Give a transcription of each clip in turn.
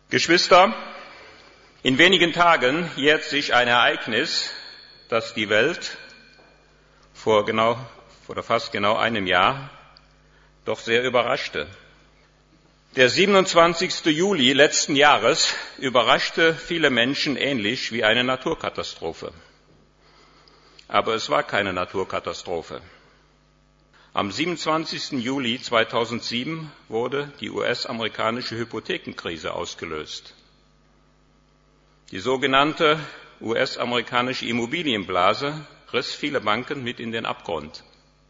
Geschwister, in wenigen Tagen jährt sich ein Ereignis, das die Welt vor fast genau einem Jahr doch sehr überraschte. Der 27. Juli letzten Jahres überraschte viele Menschen ähnlich wie eine Naturkatastrophe. Aber es war keine Naturkatastrophe. Am 27. Juli 2007 wurde die US-amerikanische Hypothekenkrise ausgelöst. Die sogenannte US-amerikanische Immobilienblase riss viele Banken mit in den Abgrund.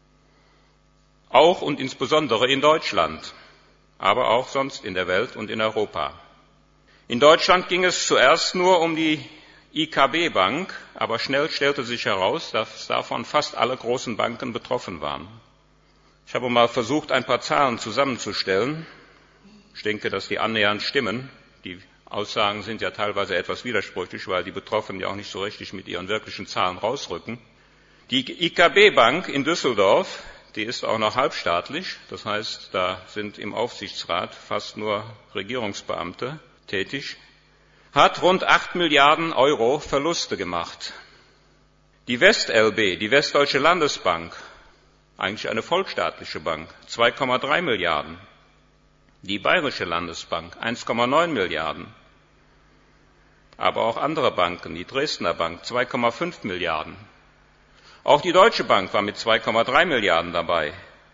Auch und insbesondere in Deutschland, aber auch sonst in der Welt und in Europa. In Deutschland ging es zuerst nur um die IKB Bank, aber schnell stellte sich heraus, dass davon fast alle großen Banken betroffen waren. Ich habe mal versucht, ein paar Zahlen zusammenzustellen. Ich denke, dass die annähernd stimmen. Die Aussagen sind ja teilweise etwas widersprüchlich, weil die Betroffenen ja auch nicht so richtig mit ihren wirklichen Zahlen rausrücken. Die IKB Bank in Düsseldorf, die ist auch noch halbstaatlich. Das heißt, da sind im Aufsichtsrat fast nur Regierungsbeamte tätig, hat rund 8 Milliarden Euro Verluste gemacht. Die WestLB, die Westdeutsche Landesbank, eigentlich eine volksstaatliche Bank, 2,3 Milliarden. Die Bayerische Landesbank, 1,9 Milliarden. Aber auch andere Banken, die Dresdner Bank, 2,5 Milliarden. Auch die Deutsche Bank war mit 2,3 Milliarden dabei.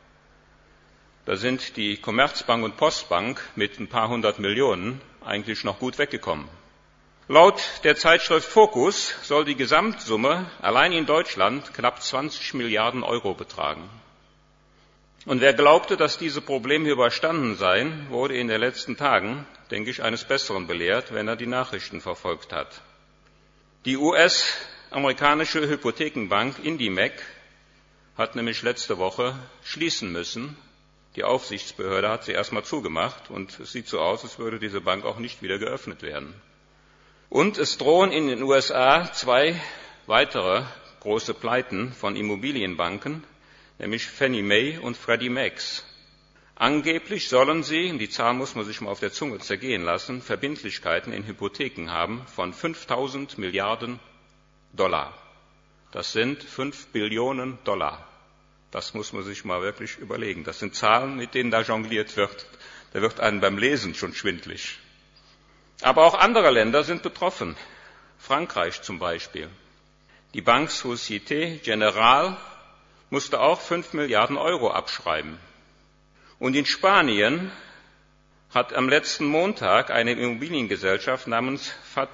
Da sind die Commerzbank und Postbank mit ein paar hundert Millionen eigentlich noch gut weggekommen. Laut der Zeitschrift Focus soll die Gesamtsumme allein in Deutschland knapp 20 Milliarden Euro betragen. Und wer glaubte, dass diese Probleme überstanden seien, wurde in den letzten Tagen, denke ich, eines Besseren belehrt, wenn er die Nachrichten verfolgt hat. Die US-amerikanische Hypothekenbank IndyMac hat nämlich letzte Woche schließen müssen. Die Aufsichtsbehörde hat sie erstmal zugemacht und es sieht so aus, als würde diese Bank auch nicht wieder geöffnet werden. Und es drohen in den USA 2 weitere große Pleiten von Immobilienbanken, nämlich Fannie Mae und Freddie Mac. Angeblich sollen sie, und die Zahl muss man sich mal auf der Zunge zergehen lassen, Verbindlichkeiten in Hypotheken haben von 5.000 Milliarden $. Das sind 5 Billionen $. Das muss man sich mal wirklich überlegen. Das sind Zahlen, mit denen da jongliert wird. Da wird einem beim Lesen schon schwindlig. Aber auch andere Länder sind betroffen. Frankreich zum Beispiel. Die Banque Société Générale musste auch 5 Milliarden Euro abschreiben. Und in Spanien hat am letzten Montag eine Immobiliengesellschaft namens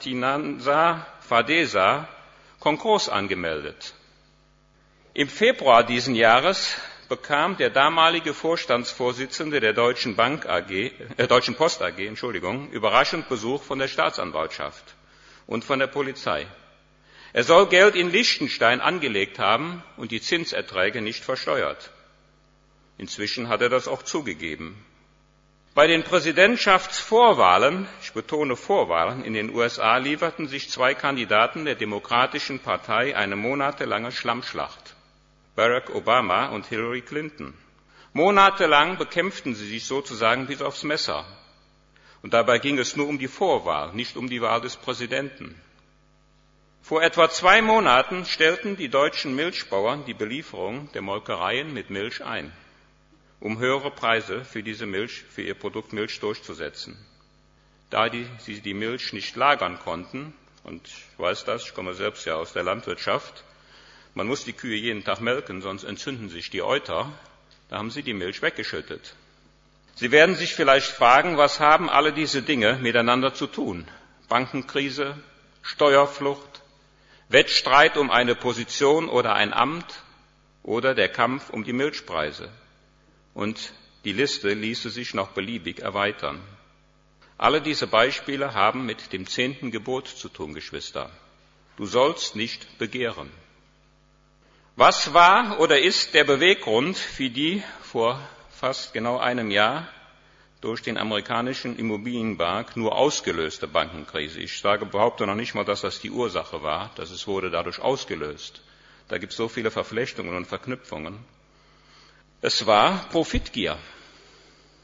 Fadesa Konkurs angemeldet. Im Februar diesen Jahres bekam der damalige Vorstandsvorsitzende der Deutschen Post AG, überraschend Besuch von der Staatsanwaltschaft und von der Polizei. Er soll Geld in Liechtenstein angelegt haben und die Zinserträge nicht versteuert. Inzwischen hat er das auch zugegeben. Bei den Präsidentschaftsvorwahlen, ich betone Vorwahlen, in den USA lieferten sich 2 Kandidaten der Demokratischen Partei eine monatelange Schlammschlacht. Barack Obama und Hillary Clinton. Monatelang bekämpften sie sich sozusagen bis aufs Messer. Und dabei ging es nur um die Vorwahl, nicht um die Wahl des Präsidenten. Vor etwa 2 Monaten stellten die deutschen Milchbauern die Belieferung der Molkereien mit Milch ein, um höhere Preise für diese Milch, für ihr Produkt Milch durchzusetzen. Da sie die Milch nicht lagern konnten, und ich weiß das, ich komme selbst ja aus der Landwirtschaft, man muss die Kühe jeden Tag melken, sonst entzünden sich die Euter, da haben sie die Milch weggeschüttet. Sie werden sich vielleicht fragen, was haben alle diese Dinge miteinander zu tun? Bankenkrise, Steuerflucht, Wettstreit um eine Position oder ein Amt oder der Kampf um die Milchpreise. Und die Liste ließe sich noch beliebig erweitern. Alle diese Beispiele haben mit dem 10. Gebot zu tun, Geschwister. Du sollst nicht begehren. Was war oder ist der Beweggrund für die vor fast genau einem Jahr durch den amerikanischen Immobilienmarkt nur ausgelöste Bankenkrise? Ich behaupte noch nicht mal, dass das die Ursache war, dass es wurde dadurch ausgelöst. Da gibt es so viele Verflechtungen und Verknüpfungen. Es war Profitgier.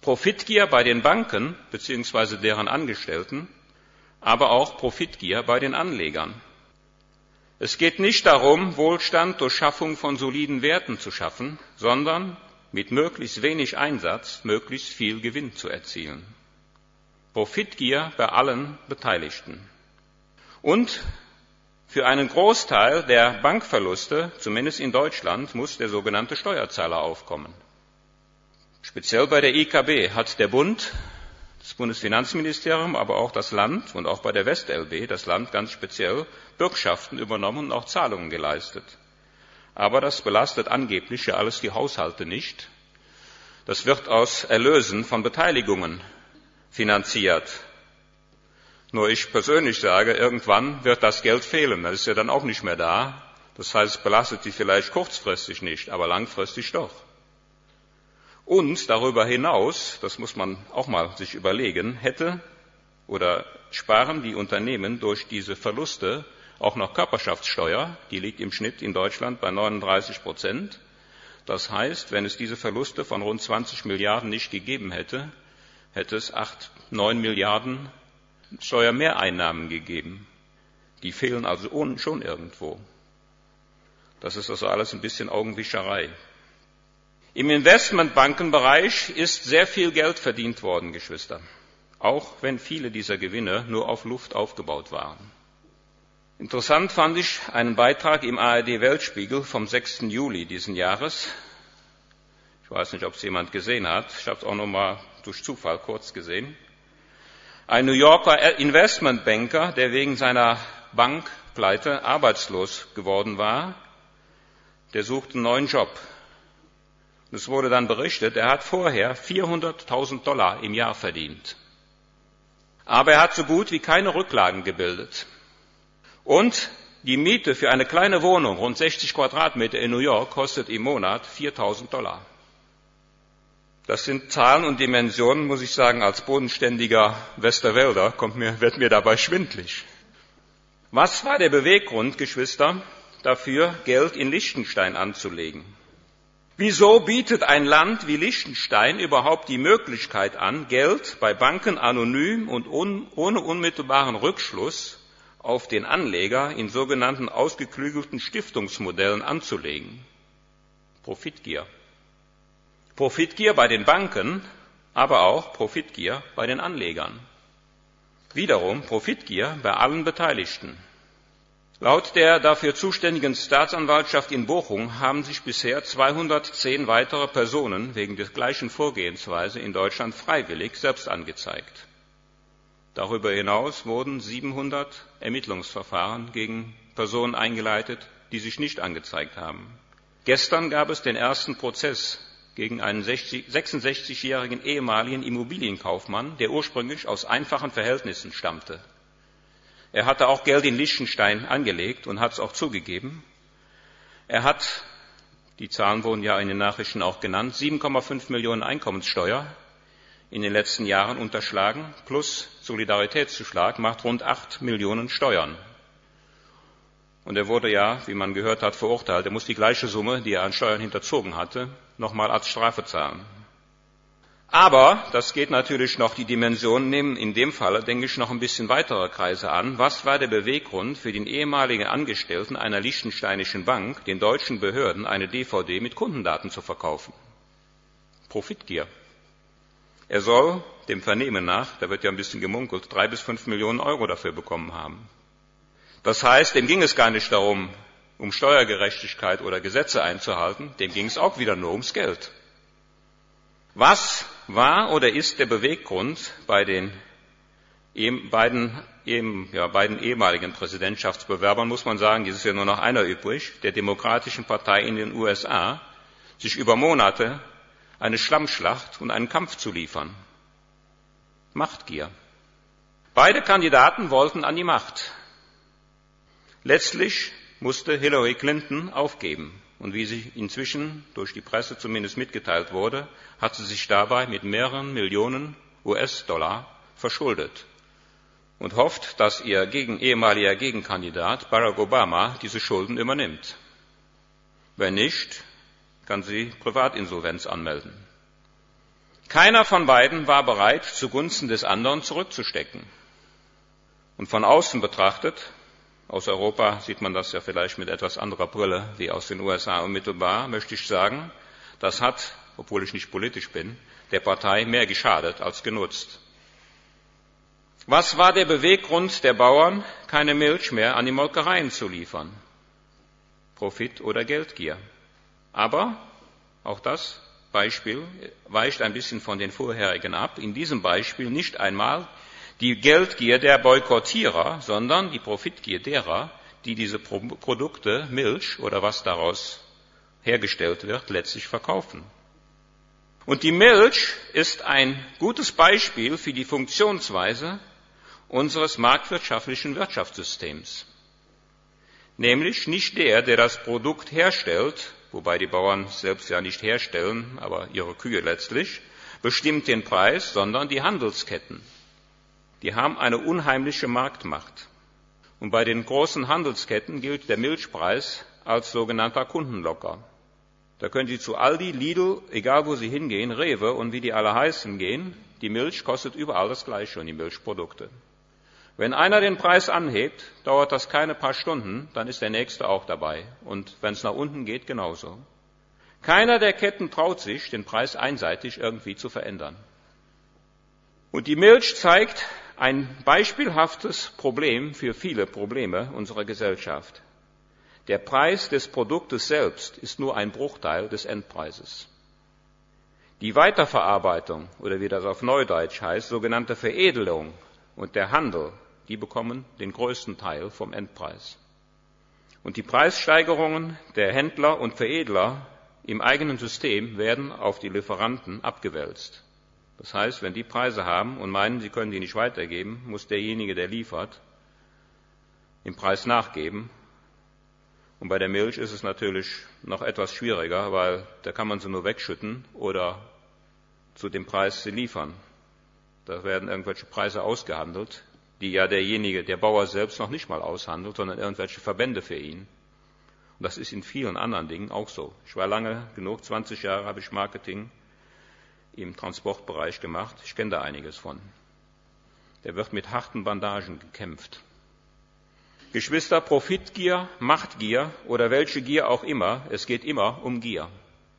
Profitgier bei den Banken bzw. deren Angestellten, aber auch Profitgier bei den Anlegern. Es geht nicht darum, Wohlstand durch Schaffung von soliden Werten zu schaffen, sondern mit möglichst wenig Einsatz möglichst viel Gewinn zu erzielen. Profitgier bei allen Beteiligten. Und für einen Großteil der Bankverluste, zumindest in Deutschland, muss der sogenannte Steuerzahler aufkommen. Speziell bei der IKB hat der Bund, das Bundesfinanzministerium, aber auch das Land und auch bei der WestLB, das Land ganz speziell, Bürgschaften übernommen und auch Zahlungen geleistet. Aber das belastet angeblich ja alles die Haushalte nicht. Das wird aus Erlösen von Beteiligungen finanziert. Nur ich persönlich sage, irgendwann wird das Geld fehlen. Das ist ja dann auch nicht mehr da. Das heißt, es belastet sie vielleicht kurzfristig nicht, aber langfristig doch. Und darüber hinaus, das muss man auch mal sich überlegen, sparen die Unternehmen durch diese Verluste auch noch Körperschaftssteuer, die liegt im Schnitt in Deutschland bei 39%. Das heißt, wenn es diese Verluste von rund 20 Milliarden nicht gegeben hätte, hätte es 9 Milliarden Steuermehreinnahmen gegeben. Die fehlen also schon irgendwo. Das ist also alles ein bisschen Augenwischerei. Im Investmentbankenbereich ist sehr viel Geld verdient worden, Geschwister, auch wenn viele dieser Gewinne nur auf Luft aufgebaut waren. Interessant fand ich einen Beitrag im ARD Weltspiegel vom 6. Juli diesen Jahres. Ich weiß nicht, ob es jemand gesehen hat. Ich habe es auch noch mal durch Zufall kurz gesehen. Ein New Yorker Investmentbanker, der wegen seiner Bankpleite arbeitslos geworden war, der suchte einen neuen Job. Es wurde dann berichtet, er hat vorher $400.000 im Jahr verdient. Aber er hat so gut wie keine Rücklagen gebildet. Und die Miete für eine kleine Wohnung, rund 60 Quadratmeter in New York, kostet im Monat $4.000. Das sind Zahlen und Dimensionen, muss ich sagen, als bodenständiger Westerwälder wird mir dabei schwindlig. Was war der Beweggrund, Geschwister, dafür, Geld in Liechtenstein anzulegen? Wieso bietet ein Land wie Liechtenstein überhaupt die Möglichkeit an, Geld bei Banken anonym und ohne unmittelbaren Rückschluss auf den Anleger in sogenannten ausgeklügelten Stiftungsmodellen anzulegen? Profitgier. Profitgier bei den Banken, aber auch Profitgier bei den Anlegern. Wiederum Profitgier bei allen Beteiligten. Laut der dafür zuständigen Staatsanwaltschaft in Bochum haben sich bisher 210 weitere Personen wegen der gleichen Vorgehensweise in Deutschland freiwillig selbst angezeigt. Darüber hinaus wurden 700 Ermittlungsverfahren gegen Personen eingeleitet, die sich nicht angezeigt haben. Gestern gab es den ersten Prozess gegen einen 66-jährigen ehemaligen Immobilienkaufmann, der ursprünglich aus einfachen Verhältnissen stammte. Er hatte auch Geld in Liechtenstein angelegt und hat es auch zugegeben. Er hat, die Zahlen wurden ja in den Nachrichten auch genannt, 7,5 Millionen Einkommenssteuer in den letzten Jahren unterschlagen, plus Solidaritätszuschlag macht rund 8 Millionen Steuern. Und er wurde ja, wie man gehört hat, verurteilt. Er muss die gleiche Summe, die er an Steuern hinterzogen hatte, nochmal als Strafe zahlen. Aber das geht natürlich noch, die Dimensionen nehmen in dem Falle, denke ich, noch ein bisschen weitere Kreise an. Was war der Beweggrund für den ehemaligen Angestellten einer liechtensteinischen Bank, den deutschen Behörden eine DVD mit Kundendaten zu verkaufen? Profitgier. Er soll dem Vernehmen nach, da wird ja ein bisschen gemunkelt, 3 bis 5 Millionen Euro dafür bekommen haben. Das heißt, dem ging es gar nicht darum, um Steuergerechtigkeit oder Gesetze einzuhalten, dem ging es auch wieder nur ums Geld. Was war oder ist der Beweggrund bei den beiden ehemaligen Präsidentschaftsbewerbern, muss man sagen, es ist ja nur noch einer übrig, der Demokratischen Partei in den USA, sich über Monate eine Schlammschlacht und einen Kampf zu liefern? Machtgier. Beide Kandidaten wollten an die Macht. Letztlich musste Hillary Clinton aufgeben. Und wie sich inzwischen durch die Presse zumindest mitgeteilt wurde, hat sie sich dabei mit mehreren Millionen US-Dollar verschuldet und hofft, dass ihr ehemaliger Gegenkandidat Barack Obama diese Schulden übernimmt. Wenn nicht, kann sie Privatinsolvenz anmelden. Keiner von beiden war bereit, zugunsten des anderen zurückzustecken. Und von außen betrachtet, aus Europa sieht man das ja vielleicht mit etwas anderer Brille wie aus den USA unmittelbar, möchte ich sagen, das hat, obwohl ich nicht politisch bin, der Partei mehr geschadet als genutzt. Was war der Beweggrund der Bauern, keine Milch mehr an die Molkereien zu liefern? Profit oder Geldgier. Aber auch das Beispiel weicht ein bisschen von den vorherigen ab. In diesem Beispiel nicht einmal die Geldgier der Boykottierer, sondern die Profitgier derer, die diese Produkte, Milch oder was daraus hergestellt wird, letztlich verkaufen. Und die Milch ist ein gutes Beispiel für die Funktionsweise unseres marktwirtschaftlichen Wirtschaftssystems. Nämlich nicht der das Produkt herstellt, wobei die Bauern selbst ja nicht herstellen, aber ihre Kühe letztlich, bestimmt den Preis, sondern die Handelsketten. Die haben eine unheimliche Marktmacht. Und bei den großen Handelsketten gilt der Milchpreis als sogenannter Kundenlocker. Da können Sie zu Aldi, Lidl, egal wo Sie hingehen, Rewe und wie die alle heißen gehen, die Milch kostet überall das Gleiche und die Milchprodukte. Wenn einer den Preis anhebt, dauert das keine paar Stunden, dann ist der Nächste auch dabei. Und wenn es nach unten geht, genauso. Keiner der Ketten traut sich, den Preis einseitig irgendwie zu verändern. Und die Milch zeigt ein beispielhaftes Problem für viele Probleme unserer Gesellschaft. Der Preis des Produktes selbst ist nur ein Bruchteil des Endpreises. Die Weiterverarbeitung, oder wie das auf Neudeutsch heißt, sogenannte Veredelung und der Handel, die bekommen den größten Teil vom Endpreis. Und die Preissteigerungen der Händler und Veredler im eigenen System werden auf die Lieferanten abgewälzt. Das heißt, wenn die Preise haben und meinen, sie können die nicht weitergeben, muss derjenige, der liefert, im Preis nachgeben. Und bei der Milch ist es natürlich noch etwas schwieriger, weil da kann man sie nur wegschütten oder zu dem Preis sie liefern. Da werden irgendwelche Preise ausgehandelt, die ja derjenige, der Bauer selbst noch nicht mal aushandelt, sondern irgendwelche Verbände für ihn. Und das ist in vielen anderen Dingen auch so. Ich war lange genug, 20 Jahre habe ich Marketing im Transportbereich gemacht. Ich kenne da einiges von. Da wird mit harten Bandagen gekämpft. Geschwister, Profitgier, Machtgier oder welche Gier auch immer, es geht immer um Gier.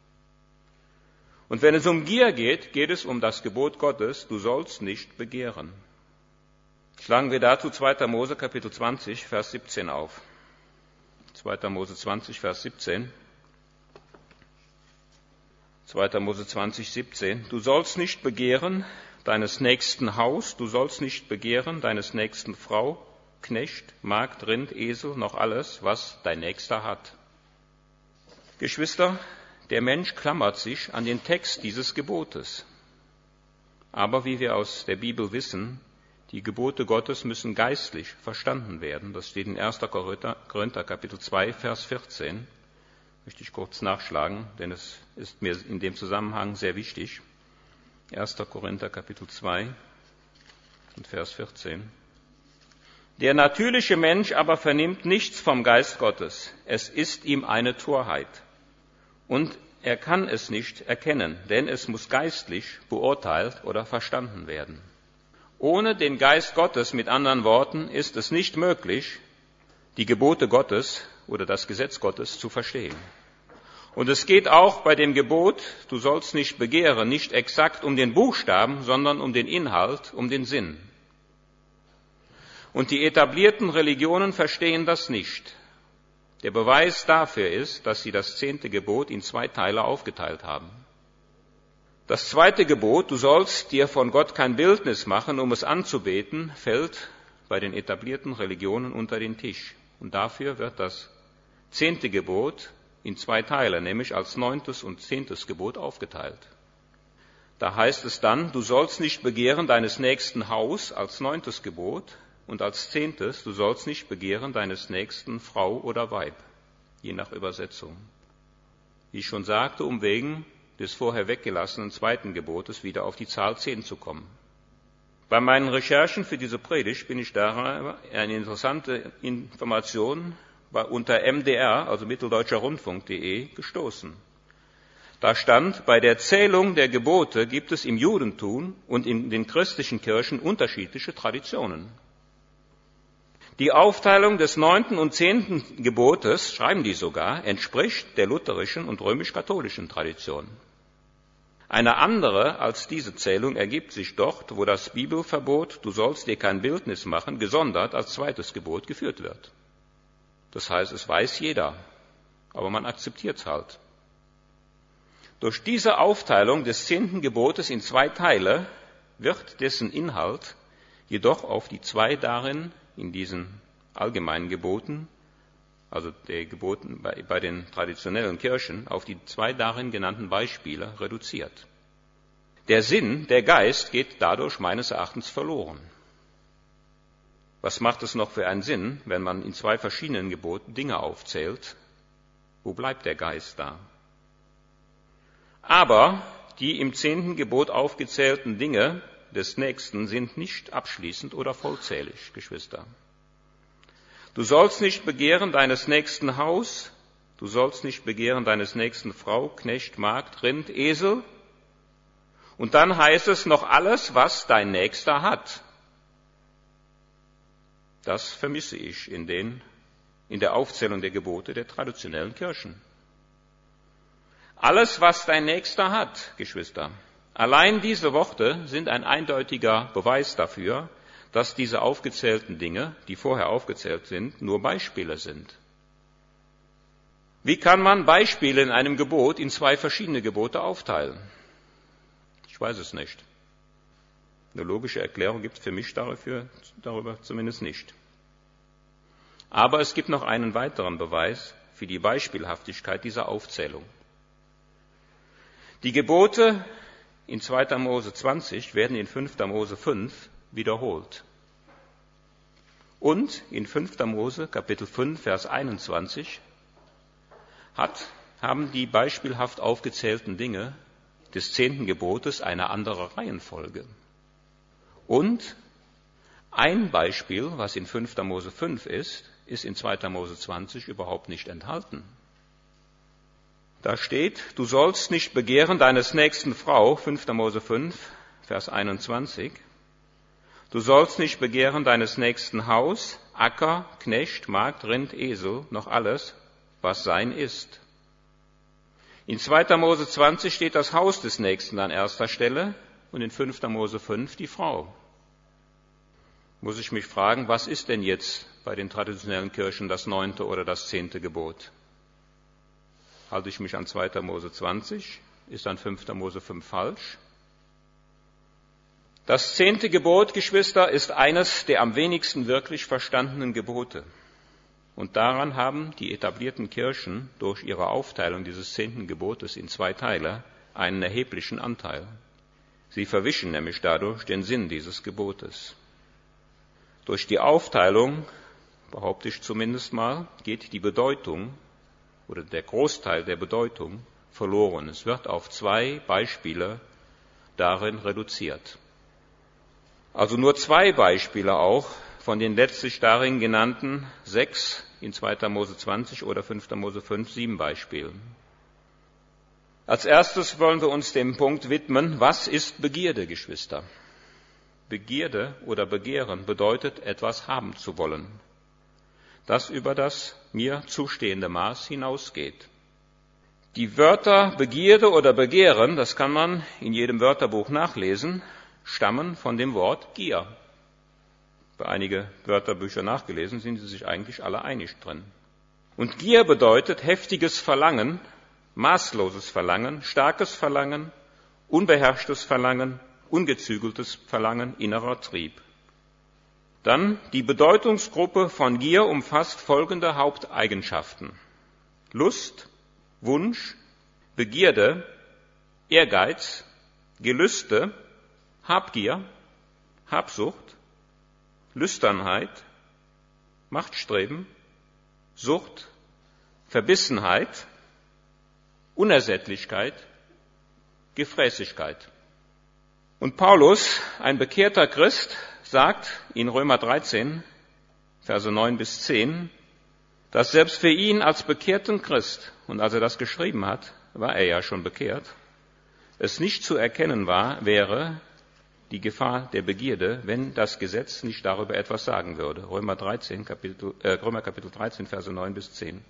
Und wenn es um Gier geht, geht es um das Gebot Gottes, du sollst nicht begehren. Schlagen wir dazu 2. Mose Kapitel 20, Vers 17 auf. 2. Mose 20, Vers 17. 2. Mose 20, 17. Du sollst nicht begehren deines nächsten Haus, du sollst nicht begehren deines nächsten Frau, Knecht, Magd, Rind, Esel, noch alles, was dein Nächster hat. Geschwister, der Mensch klammert sich an den Text dieses Gebotes. Aber wie wir aus der Bibel wissen, die Gebote Gottes müssen geistlich verstanden werden. Das steht in 1. Korinther Kapitel 2, Vers 14. Möchte ich kurz nachschlagen, denn es ist mir in dem Zusammenhang sehr wichtig. 1. Korinther Kapitel 2 und Vers 14. Der natürliche Mensch aber vernimmt nichts vom Geist Gottes. Es ist ihm eine Torheit. Und er kann es nicht erkennen, denn es muss geistlich beurteilt oder verstanden werden. Ohne den Geist Gottes, mit anderen Worten, ist es nicht möglich, die Gebote Gottes oder das Gesetz Gottes zu verstehen. Und es geht auch bei dem Gebot, du sollst nicht begehren, nicht exakt um den Buchstaben, sondern um den Inhalt, um den Sinn. Und die etablierten Religionen verstehen das nicht. Der Beweis dafür ist, dass sie das 10. Gebot in 2 Teile aufgeteilt haben. Das 2. Gebot, du sollst dir von Gott kein Bildnis machen, um es anzubeten, fällt bei den etablierten Religionen unter den Tisch. Und dafür wird das 10. Gebot in 2 Teile, nämlich als 9. und 10. Gebot aufgeteilt. Da heißt es dann, du sollst nicht begehren deines nächsten Haus als 9. Gebot und als 10. du sollst nicht begehren deines nächsten Frau oder Weib, je nach Übersetzung. Wie ich schon sagte, um wegen des vorher weggelassenen 2. Gebotes wieder auf die Zahl 10 zu kommen. Bei meinen Recherchen für diese Predigt bin ich daran eine interessante Information unter MDR, also mitteldeutscherrundfunk.de, gestoßen. Da stand, bei der Zählung der Gebote gibt es im Judentum und in den christlichen Kirchen unterschiedliche Traditionen. Die Aufteilung des 9. und 10. Gebotes, schreiben die sogar, entspricht der lutherischen und römisch-katholischen Tradition. Eine andere als diese Zählung ergibt sich dort, wo das Bibelverbot, du sollst dir kein Bildnis machen, gesondert als zweites Gebot geführt wird. Das heißt, es weiß jeder, aber man akzeptiert es halt. Durch diese Aufteilung des 10. Gebotes in 2 Teile wird dessen Inhalt jedoch auf die 2 darin, in diesen allgemeinen Geboten, also der Geboten bei den traditionellen Kirchen, auf die 2 darin genannten Beispiele reduziert. Der Sinn, der Geist geht dadurch meines Erachtens verloren. Was macht es noch für einen Sinn, wenn man in 2 verschiedenen Geboten Dinge aufzählt? Wo bleibt der Geist da? Aber die im 10. Gebot aufgezählten Dinge des Nächsten sind nicht abschließend oder vollzählig, Geschwister. Du sollst nicht begehren deines Nächsten Haus, du sollst nicht begehren deines Nächsten Frau, Knecht, Magd, Rind, Esel. Und dann heißt es noch alles, was dein Nächster hat. Das vermisse ich in der Aufzählung der Gebote der traditionellen Kirchen. Alles, was dein Nächster hat, Geschwister. Allein diese Worte sind ein eindeutiger Beweis dafür, dass diese aufgezählten Dinge, die vorher aufgezählt sind, nur Beispiele sind. Wie kann man Beispiele in einem Gebot in 2 verschiedene Gebote aufteilen? Ich weiß es nicht. Eine logische Erklärung gibt es für mich darüber zumindest nicht. Aber es gibt noch einen weiteren Beweis für die Beispielhaftigkeit dieser Aufzählung. Die Gebote in 2. Mose 20 werden in 5. Mose 5 wiederholt. Und in 5. Mose Kapitel 5, Vers 21 haben die beispielhaft aufgezählten Dinge des 10. Gebotes eine andere Reihenfolge. Und ein Beispiel, was in 5. Mose 5 ist in 2. Mose 20 überhaupt nicht enthalten. Da steht, du sollst nicht begehren deines nächsten Frau, 5. Mose 5, Vers 21. Du sollst nicht begehren deines nächsten Haus, Acker, Knecht, Magd, Rind, Esel, noch alles, was sein ist. In 2. Mose 20 steht das Haus des Nächsten an erster Stelle und in 5. Mose 5 die Frau. Muss ich mich fragen, was ist denn jetzt bei den traditionellen Kirchen das 9. oder das 10. Gebot? Halte ich mich an 2. Mose 20? Ist an 5. Mose 5 falsch? Das 10. Gebot, Geschwister, ist eines der am wenigsten wirklich verstandenen Gebote. Und daran haben die etablierten Kirchen durch ihre Aufteilung dieses 10. Gebotes in 2 Teile einen erheblichen Anteil. Sie verwischen nämlich dadurch den Sinn dieses Gebotes. Durch die Aufteilung, behaupte ich zumindest mal, geht die Bedeutung oder der Großteil der Bedeutung verloren. Es wird auf 2 Beispiele darin reduziert. Also nur 2 Beispiele auch von den letztlich darin genannten 6 in 2. Mose 20 oder 5. Mose 5, 7 Beispielen. Als erstes wollen wir uns dem Punkt widmen, was ist Begierde, Geschwister? Begierde oder Begehren bedeutet, etwas haben zu wollen, das über das mir zustehende Maß hinausgeht. Die Wörter Begierde oder Begehren, das kann man in jedem Wörterbuch nachlesen, stammen von dem Wort Gier. Bei einige Wörterbücher nachgelesen, sind sie sich eigentlich alle einig drin. Und Gier bedeutet heftiges Verlangen, maßloses Verlangen, starkes Verlangen, unbeherrschtes Verlangen, ungezügeltes Verlangen, innerer Trieb. Dann die Bedeutungsgruppe von Gier umfasst folgende Haupteigenschaften: Lust, Wunsch, Begierde, Ehrgeiz, Gelüste, Habgier, Habsucht, Lüsternheit, Machtstreben, Sucht, Verbissenheit, Unersättlichkeit, Gefräßigkeit. Und Paulus, ein bekehrter Christ, sagt in Römer 13, Verse 9 bis 10, dass selbst für ihn als bekehrten Christ, und als er das geschrieben hat, war er ja schon bekehrt, es nicht zu erkennen wäre die Gefahr der Begierde, wenn das Gesetz nicht darüber etwas sagen würde. Römer Kapitel 13, Verse 9 bis 10.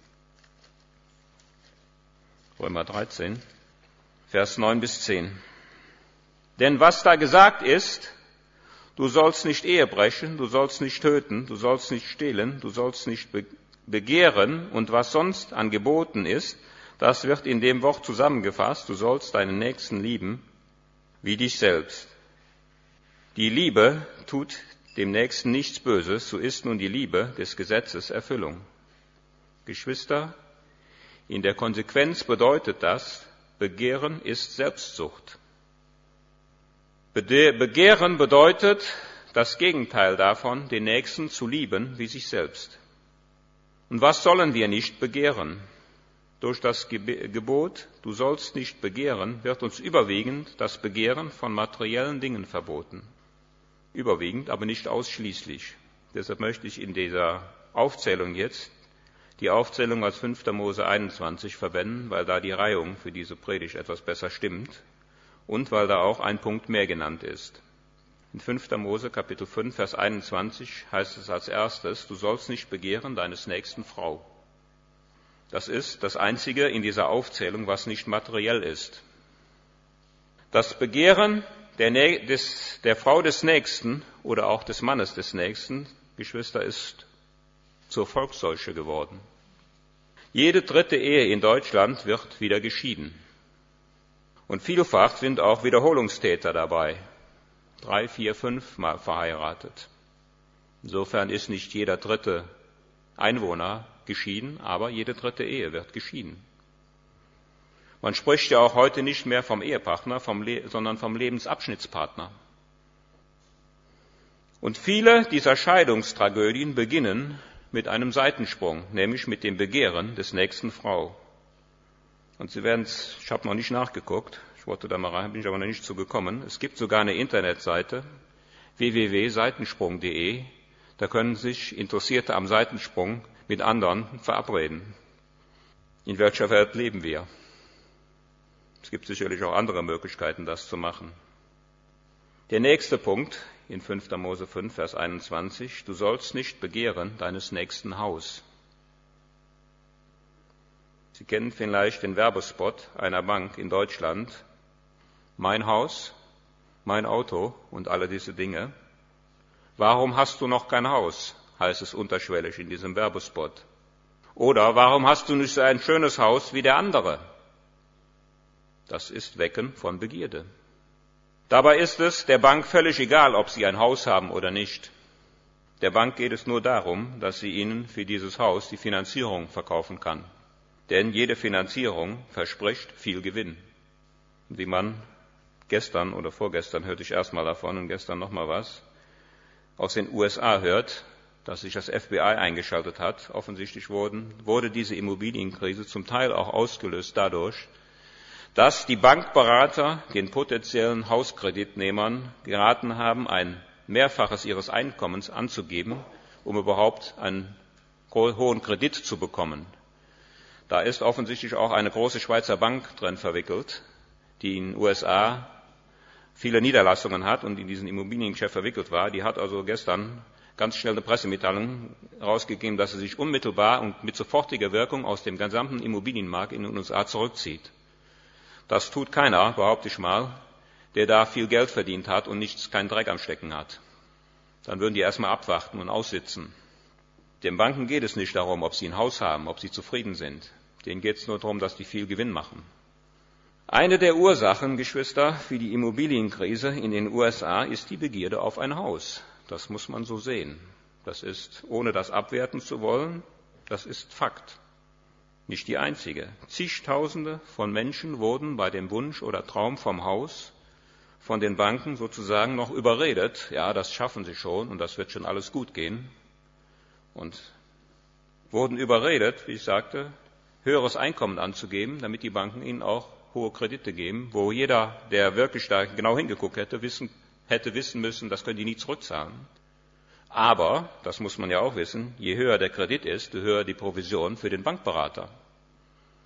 Römer 13, Vers 9 bis 10. Denn was da gesagt ist, du sollst nicht Ehe brechen, du sollst nicht töten, du sollst nicht stehlen, du sollst nicht begehren und was sonst an Geboten ist, das wird in dem Wort zusammengefasst, du sollst deinen Nächsten lieben wie dich selbst. Die Liebe tut dem Nächsten nichts Böses, so ist nun die Liebe des Gesetzes Erfüllung. Geschwister, in der Konsequenz bedeutet das, Begehren ist Selbstsucht. Begehren bedeutet das Gegenteil davon, den Nächsten zu lieben wie sich selbst. Und was sollen wir nicht begehren? Durch das Gebot, du sollst nicht begehren, wird uns überwiegend das Begehren von materiellen Dingen verboten. Überwiegend, aber nicht ausschließlich. Deshalb möchte ich in dieser Aufzählung jetzt die Aufzählung aus 5. Mose 21 verwenden, weil da die Reihung für diese Predigt etwas besser stimmt und weil da auch ein Punkt mehr genannt ist. In 5. Mose Kapitel 5, Vers 21 heißt es als erstes, du sollst nicht begehren deines Nächsten Frau. Das ist das Einzige in dieser Aufzählung, was nicht materiell ist. Das Begehren der Frau des Nächsten oder auch des Mannes des Nächsten, Geschwister, ist zur Volksseuche geworden. Jede dritte Ehe in Deutschland wird wieder geschieden. Und vielfach sind auch Wiederholungstäter dabei. 3, 4, 5 Mal verheiratet. Insofern ist nicht jeder dritte Einwohner geschieden, aber jede dritte Ehe wird geschieden. Man spricht ja auch heute nicht mehr vom Ehepartner, sondern vom Lebensabschnittspartner. Und viele dieser Scheidungstragödien beginnen mit einem Seitensprung, nämlich mit dem Begehren des nächsten Frau. Und Sie werden es, ich habe noch nicht nachgeguckt, ich wollte da mal rein, bin ich aber noch nicht zugekommen. Es gibt sogar eine Internetseite, www.seitensprung.de, da können sich Interessierte am Seitensprung mit anderen verabreden. In welcher Welt leben wir? Es gibt sicherlich auch andere Möglichkeiten, das zu machen. Der nächste Punkt in 5. Mose 5, Vers 21, du sollst nicht begehren deines nächsten Haus. Sie kennen vielleicht den Werbespot einer Bank in Deutschland. Mein Haus, mein Auto und alle diese Dinge. Warum hast du noch kein Haus? Heißt es unterschwellig in diesem Werbespot. Oder warum hast du nicht so ein schönes Haus wie der andere? Das ist Wecken von Begierde. Dabei ist es der Bank völlig egal, ob sie ein Haus haben oder nicht. Der Bank geht es nur darum, dass sie ihnen für dieses Haus die Finanzierung verkaufen kann. Denn jede Finanzierung verspricht viel Gewinn. Wie man gestern oder vorgestern hörte ich erstmal davon und gestern nochmal was, aus den USA hört, dass sich das FBI eingeschaltet hat. Offensichtlich wurde diese Immobilienkrise zum Teil auch ausgelöst dadurch, dass die Bankberater den potenziellen Hauskreditnehmern geraten haben, ein Mehrfaches ihres Einkommens anzugeben, um überhaupt einen hohen Kredit zu bekommen. Da ist offensichtlich auch eine große Schweizer Bank drin verwickelt, die in den USA viele Niederlassungen hat und in diesen Immobiliengeschäft verwickelt war. Die hat also gestern ganz schnell eine Pressemitteilung herausgegeben, dass sie sich unmittelbar und mit sofortiger Wirkung aus dem gesamten Immobilienmarkt in den USA zurückzieht. Das tut keiner, behaupte ich mal, der da viel Geld verdient hat und keinen Dreck am Stecken hat. Dann würden die erstmal abwarten und aussitzen. Den Banken geht es nicht darum, ob sie ein Haus haben, ob sie zufrieden sind. Denen geht es nur darum, dass die viel Gewinn machen. Eine der Ursachen, Geschwister, für die Immobilienkrise in den USA ist die Begierde auf ein Haus. Das muss man so sehen. Das ist, ohne das abwerten zu wollen, das ist Fakt. Nicht die einzige. Zigtausende von Menschen wurden bei dem Wunsch oder Traum vom Haus von den Banken sozusagen noch überredet. Ja, das schaffen sie schon und das wird schon alles gut gehen. Und wurden überredet, wie ich sagte, höheres Einkommen anzugeben, damit die Banken ihnen auch hohe Kredite geben, wo jeder, der wirklich da genau hingeguckt hätte wissen müssen, das können die nie zurückzahlen. Aber, das muss man ja auch wissen, je höher der Kredit ist, desto höher die Provision für den Bankberater.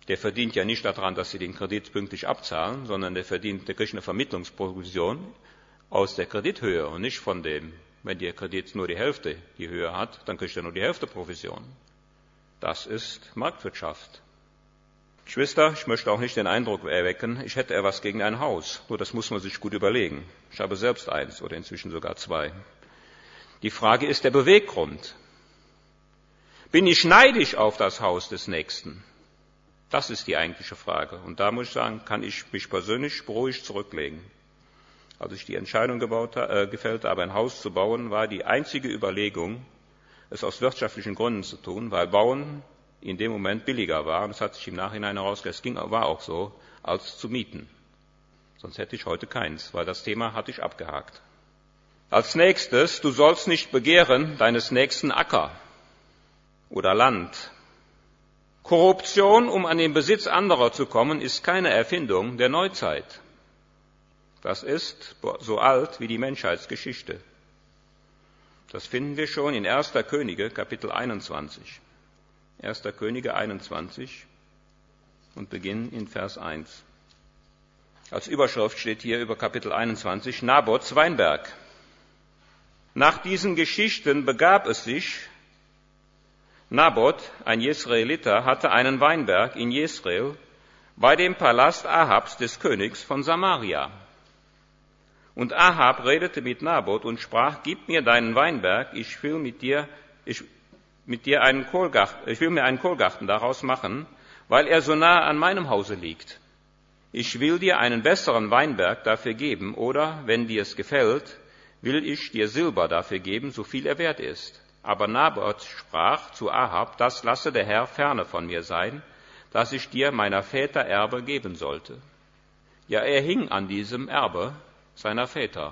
Der verdient ja nicht daran, dass sie den Kredit pünktlich abzahlen, sondern der kriegt eine Vermittlungsprovision aus der Kredithöhe und nicht von dem, wenn der Kredit nur die Hälfte die Höhe hat, dann kriegt er nur die Hälfte Provision. Das ist Marktwirtschaft. Geschwister, ich möchte auch nicht den Eindruck erwecken, ich hätte etwas gegen ein Haus. Nur das muss man sich gut überlegen. Ich habe selbst eins oder inzwischen sogar zwei. Die Frage ist der Beweggrund. Bin ich neidisch auf das Haus des Nächsten? Das ist die eigentliche Frage. Und da muss ich sagen, kann ich mich persönlich beruhigt zurücklegen. Als ich die Entscheidung gefällt habe, ein Haus zu bauen, war die einzige Überlegung, es aus wirtschaftlichen Gründen zu tun, weil Bauen in dem Moment billiger war. Und es hat sich im Nachhinein herausgestellt, war auch so, als zu mieten. Sonst hätte ich heute keins, weil das Thema hatte ich abgehakt. Als nächstes, du sollst nicht begehren deines nächsten Acker oder Land. Korruption, um an den Besitz anderer zu kommen, ist keine Erfindung der Neuzeit. Das ist so alt wie die Menschheitsgeschichte. Das finden wir schon in 1. Könige, Kapitel 21. 1. Könige 21 und beginnen in Vers 1. Als Überschrift steht hier über Kapitel 21 Nabots Weinberg. Nach diesen Geschichten begab es sich, Nabot, ein Jesraeliter, hatte einen Weinberg in Jesreel bei dem Palast Ahabs des Königs von Samaria. Und Ahab redete mit Nabot und sprach, gib mir deinen Weinberg, ich will mir einen Kohlgarten daraus machen, weil er so nahe an meinem Hause liegt. Ich will dir einen besseren Weinberg dafür geben, oder, wenn dir es gefällt, will ich dir Silber dafür geben, so viel er wert ist. Aber Nabot sprach zu Ahab, das lasse der Herr ferne von mir sein, dass ich dir meiner Väter Erbe geben sollte. Ja, er hing an diesem Erbe seiner Väter.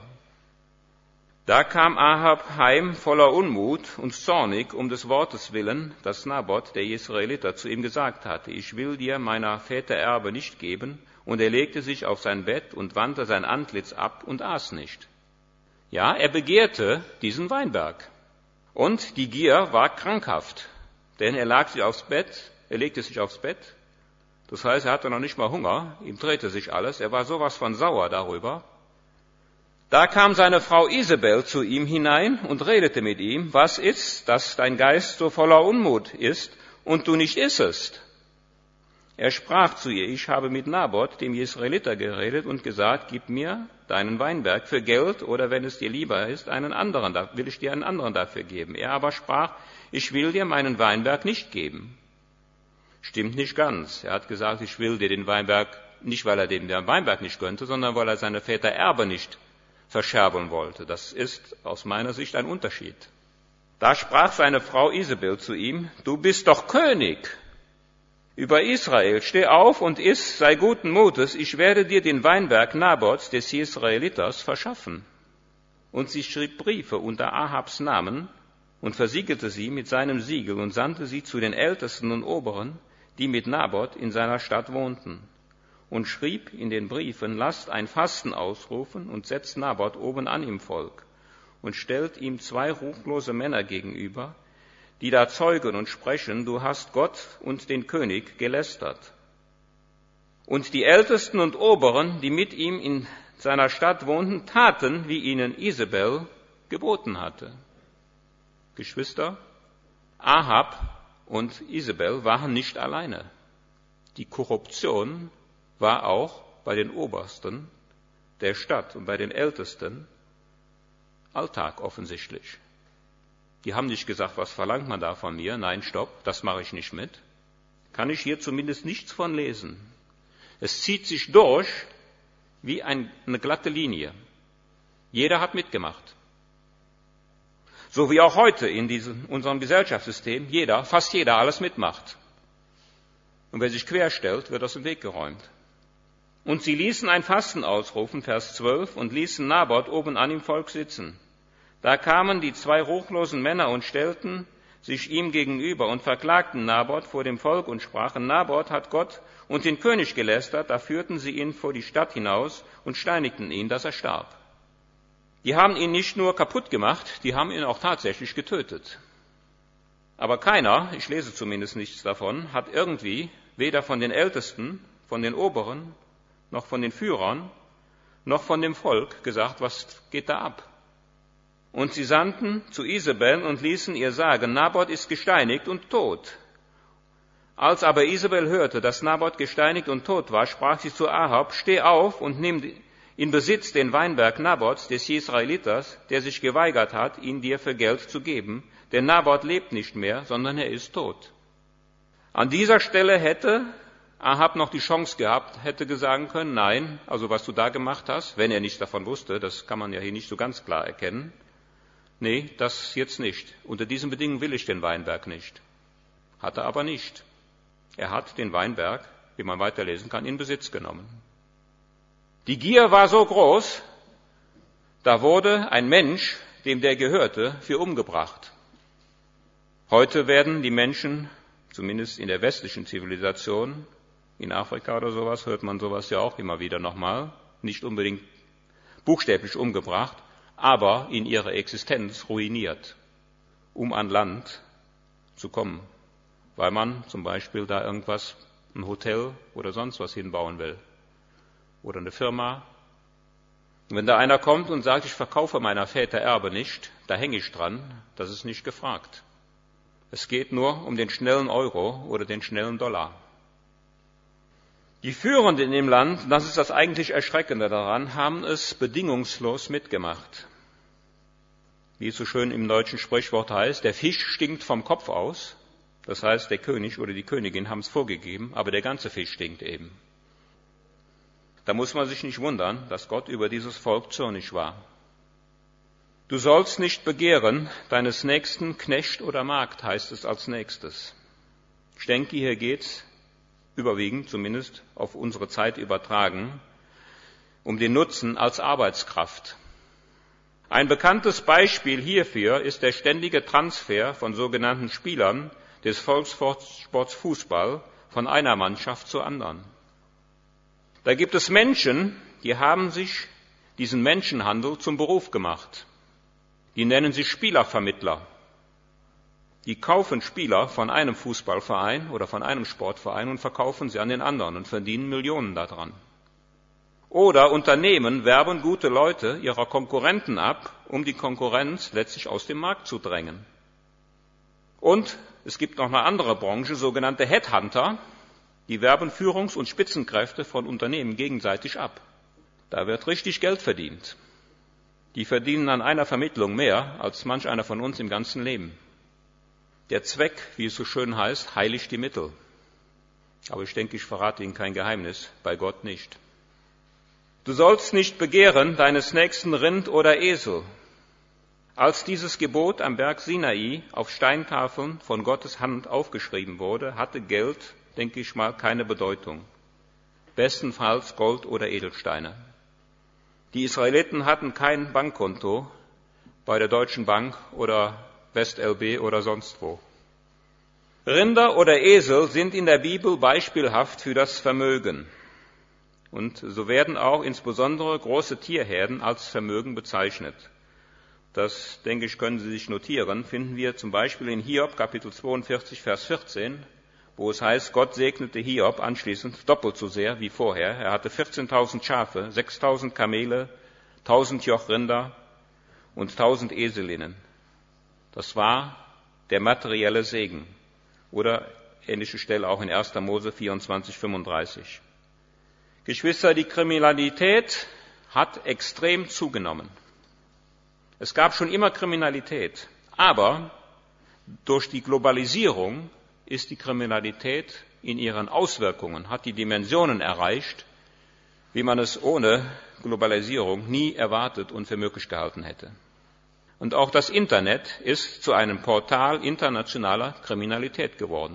Da kam Ahab heim voller Unmut und zornig um des Wortes willen, das Nabot, der Jesraeliter, zu ihm gesagt hatte, ich will dir meiner Väter Erbe nicht geben, und er legte sich auf sein Bett und wandte sein Antlitz ab und aß nicht. Ja, er begehrte diesen Weinberg. Und die Gier war krankhaft, denn er legte sich aufs Bett. Das heißt, er hatte noch nicht mal Hunger, ihm drehte sich alles, er war sowas von sauer darüber. Da kam seine Frau Isabel zu ihm hinein und redete mit ihm, was ist, dass dein Geist so voller Unmut ist und du nicht issest? Er sprach zu ihr, ich habe mit Nabot, dem Jesraeliter, geredet und gesagt, gib mir deinen Weinberg für Geld oder wenn es dir lieber ist, will ich dir einen anderen dafür geben. Er aber sprach, ich will dir meinen Weinberg nicht geben. Stimmt nicht ganz. Er hat gesagt, ich will dir den Weinberg, nicht weil er dem Weinberg nicht gönnte, sondern weil er seine Väter Erbe nicht verscherbeln wollte. Das ist aus meiner Sicht ein Unterschied. Da sprach seine Frau Isabel zu ihm, du bist doch König über Israel, steh auf und iss, sei guten Mutes, ich werde dir den Weinberg Nabots des Jesraeliters verschaffen. Und sie schrieb Briefe unter Ahabs Namen und versiegelte sie mit seinem Siegel und sandte sie zu den Ältesten und Oberen, die mit Nabot in seiner Stadt wohnten. Und schrieb in den Briefen, lasst ein Fasten ausrufen und setzt Nabot oben an im Volk und stellt ihm 2 ruchlose Männer gegenüber, die da zeugen und sprechen, du hast Gott und den König gelästert. Und die Ältesten und Oberen, die mit ihm in seiner Stadt wohnten, taten, wie ihnen Isabel geboten hatte. Geschwister, Ahab und Isabel waren nicht alleine. Die Korruption war auch bei den Obersten der Stadt und bei den Ältesten Alltag offensichtlich. Die haben nicht gesagt, was verlangt man da von mir? Nein, stopp, das mache ich nicht mit. Kann ich hier zumindest nichts von lesen. Es zieht sich durch wie eine glatte Linie. Jeder hat mitgemacht. So wie auch heute in unserem Gesellschaftssystem fast jeder alles mitmacht. Und wer sich querstellt, wird aus dem Weg geräumt. Und sie ließen ein Fasten ausrufen, Vers 12, und ließen Nabot oben an im Volk sitzen. Da kamen die 2 ruchlosen Männer und stellten sich ihm gegenüber und verklagten Nabot vor dem Volk und sprachen, Nabot hat Gott und den König gelästert, da führten sie ihn vor die Stadt hinaus und steinigten ihn, dass er starb. Die haben ihn nicht nur kaputt gemacht, die haben ihn auch tatsächlich getötet. Aber keiner, ich lese zumindest nichts davon, hat irgendwie, weder von den Ältesten, von den Oberen, noch von den Führern, noch von dem Volk gesagt, was geht da ab? Und sie sandten zu Isabel und ließen ihr sagen, Naboth ist gesteinigt und tot. Als aber Isabel hörte, dass Naboth gesteinigt und tot war, sprach sie zu Ahab, steh auf und nimm in Besitz den Weinberg Naboths, des Jesraeliters, der sich geweigert hat, ihn dir für Geld zu geben, denn Naboth lebt nicht mehr, sondern er ist tot. An dieser Stelle hätte Ahab noch die Chance gehabt, hätte sagen können, nein, also was du da gemacht hast, wenn er nichts davon wusste, das kann man ja hier nicht so ganz klar erkennen, nee, das jetzt nicht. Unter diesen Bedingungen will ich den Weinberg nicht. Hat er aber nicht. Er hat den Weinberg, wie man weiterlesen kann, in Besitz genommen. Die Gier war so groß, da wurde ein Mensch, dem der gehörte, für umgebracht. Heute werden die Menschen, zumindest in der westlichen Zivilisation, in Afrika oder sowas, hört man sowas ja auch immer wieder nochmal, nicht unbedingt buchstäblich umgebracht, aber in ihrer Existenz ruiniert, um an Land zu kommen, weil man zum Beispiel da irgendwas, ein Hotel oder sonst was hinbauen will oder eine Firma. Und wenn da einer kommt und sagt, ich verkaufe meiner Väter Erbe nicht, da hänge ich dran, das ist nicht gefragt. Es geht nur um den schnellen Euro oder den schnellen Dollar. Die Führenden im Land, das ist das eigentlich Erschreckende daran, haben es bedingungslos mitgemacht. Wie es so schön im deutschen Sprichwort heißt, der Fisch stinkt vom Kopf aus. Das heißt, der König oder die Königin haben es vorgegeben, aber der ganze Fisch stinkt eben. Da muss man sich nicht wundern, dass Gott über dieses Volk zornig war. Du sollst nicht begehren deines Nächsten Knecht oder Magd, heißt es als nächstes. Ich denke, hier geht's überwiegend, zumindest auf unsere Zeit übertragen, um den Nutzen als Arbeitskraft. Ein bekanntes Beispiel hierfür ist der ständige Transfer von sogenannten Spielern des Volkssports Fußball von einer Mannschaft zur anderen. Da gibt es Menschen, die haben sich diesen Menschenhandel zum Beruf gemacht. Die nennen sich Spielervermittler. Die kaufen Spieler von einem Fußballverein oder von einem Sportverein und verkaufen sie an den anderen und verdienen Millionen daran. Oder Unternehmen werben gute Leute ihrer Konkurrenten ab, um die Konkurrenz letztlich aus dem Markt zu drängen. Und es gibt noch eine andere Branche, sogenannte Headhunter, die werben Führungs- und Spitzenkräfte von Unternehmen gegenseitig ab. Da wird richtig Geld verdient. Die verdienen an einer Vermittlung mehr als manch einer von uns im ganzen Leben. Der Zweck, wie es so schön heißt, heiligt die Mittel. Aber ich denke, ich verrate Ihnen kein Geheimnis, bei Gott nicht. Du sollst nicht begehren deines nächsten Rind oder Esel. Als dieses Gebot am Berg Sinai auf Steintafeln von Gottes Hand aufgeschrieben wurde, hatte Geld, denke ich mal, keine Bedeutung. Bestenfalls Gold oder Edelsteine. Die Israeliten hatten kein Bankkonto bei der Deutschen Bank oder WestLB oder sonst wo. Rinder oder Esel sind in der Bibel beispielhaft für das Vermögen. Und so werden auch insbesondere große Tierherden als Vermögen bezeichnet. Das, denke ich, können Sie sich notieren, finden wir zum Beispiel in Hiob, Kapitel 42, Vers 14, wo es heißt, Gott segnete Hiob anschließend doppelt so sehr wie vorher. Er hatte 14.000 Schafe, 6.000 Kamele, 1.000 Joch Rinder und 1.000 Eselinnen. Das war der materielle Segen. Oder ähnliche Stelle auch in 1. Mose 24, 35. Geschwister, die Kriminalität hat extrem zugenommen. Es gab schon immer Kriminalität, aber durch die Globalisierung ist die Kriminalität in ihren Auswirkungen, hat die Dimensionen erreicht, wie man es ohne Globalisierung nie erwartet und für möglich gehalten hätte. Und auch das Internet ist zu einem Portal internationaler Kriminalität geworden.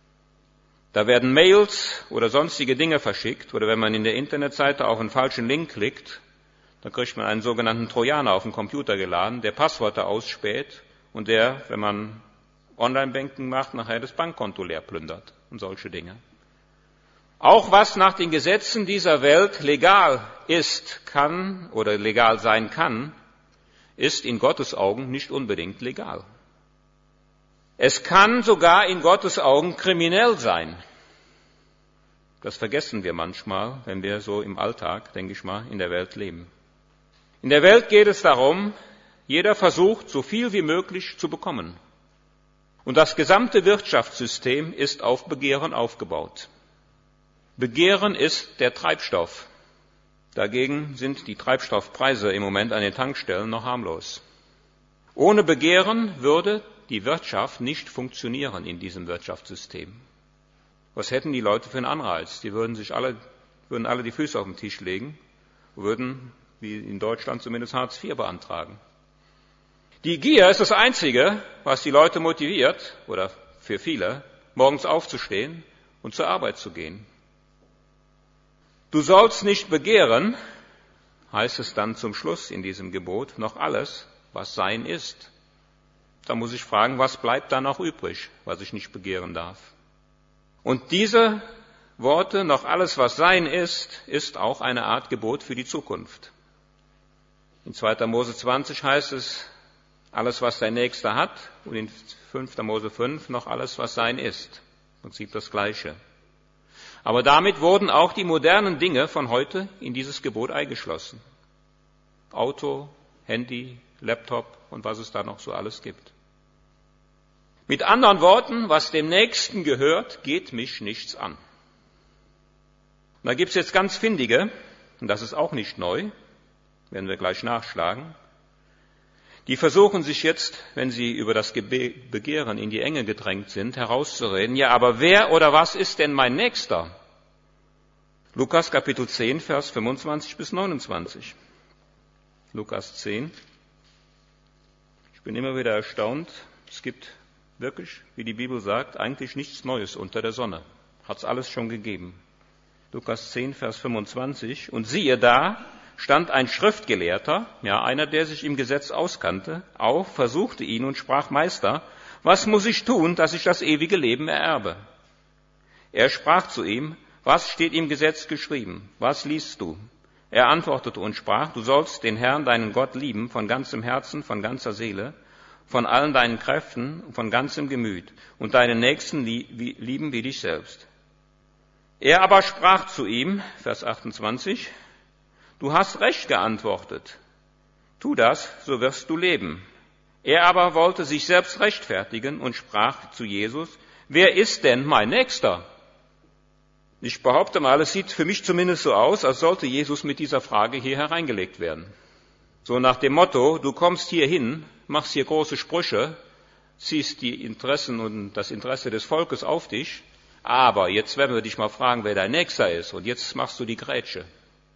Da werden Mails oder sonstige Dinge verschickt, oder wenn man in der Internetseite auf einen falschen Link klickt, dann kriegt man einen sogenannten Trojaner auf den Computer geladen, der Passwörter ausspäht und der, wenn man Online-Banking macht, nachher das Bankkonto leer plündert und solche Dinge. Auch was nach den Gesetzen dieser Welt legal ist, kann oder legal sein kann, ist in Gottes Augen nicht unbedingt legal. Es kann sogar in Gottes Augen kriminell sein. Das vergessen wir manchmal, wenn wir so im Alltag, denke ich mal, in der Welt leben. In der Welt geht es darum, jeder versucht, so viel wie möglich zu bekommen. Und das gesamte Wirtschaftssystem ist auf Begehren aufgebaut. Begehren ist der Treibstoff. Dagegen sind die Treibstoffpreise im Moment an den Tankstellen noch harmlos. Ohne Begehren würde die Wirtschaft nicht funktionieren in diesem Wirtschaftssystem. Was hätten die Leute für einen Anreiz? Die würden alle die Füße auf den Tisch legen und würden, wie in Deutschland zumindest, Hartz IV beantragen. Die Gier ist das Einzige, was die Leute motiviert, oder für viele, morgens aufzustehen und zur Arbeit zu gehen. Du sollst nicht begehren, heißt es dann zum Schluss in diesem Gebot, noch alles, was sein ist. Da muss ich fragen, was bleibt da noch übrig, was ich nicht begehren darf? Und diese Worte, noch alles, was sein ist auch eine Art Gebot für die Zukunft. In 2. Mose 20 heißt es, alles, was dein Nächster hat, und in 5. Mose 5 noch alles, was sein ist. Im Prinzip das Gleiche. Aber damit wurden auch die modernen Dinge von heute in dieses Gebot eingeschlossen. Auto, Handy, Laptop und was es da noch so alles gibt. Mit anderen Worten, was dem Nächsten gehört, geht mich nichts an. Und da gibt es jetzt ganz Findige, und das ist auch nicht neu, werden wir gleich nachschlagen, die versuchen sich jetzt, wenn sie über das Begehren in die Enge gedrängt sind, herauszureden, ja, aber wer oder was ist denn mein Nächster? Lukas Kapitel 10, Vers 25 bis 29. Lukas 10. Ich bin immer wieder erstaunt, es gibt wirklich, wie die Bibel sagt, eigentlich nichts Neues unter der Sonne. Hat's alles schon gegeben. Lukas 10, Vers 25. Und siehe da, stand ein Schriftgelehrter, ja einer, der sich im Gesetz auskannte, auf, versuchte ihn und sprach, Meister, was muss ich tun, dass ich das ewige Leben ererbe? Er sprach zu ihm, was steht im Gesetz geschrieben? Was liest du? Er antwortete und sprach, du sollst den Herrn, deinen Gott, lieben, von ganzem Herzen, von ganzer Seele, von allen deinen Kräften, von ganzem Gemüt, und deinen Nächsten lieben wie dich selbst. Er aber sprach zu ihm, Vers 28, du hast recht geantwortet. Tu das, so wirst du leben. Er aber wollte sich selbst rechtfertigen und sprach zu Jesus, wer ist denn mein Nächster? Ich behaupte mal, es sieht für mich zumindest so aus, als sollte Jesus mit dieser Frage hier hereingelegt werden. So nach dem Motto, du kommst hier hin, machst hier große Sprüche, ziehst die Interessen und das Interesse des Volkes auf dich, aber jetzt werden wir dich mal fragen, wer dein Nächster ist, und jetzt machst du die Grätsche.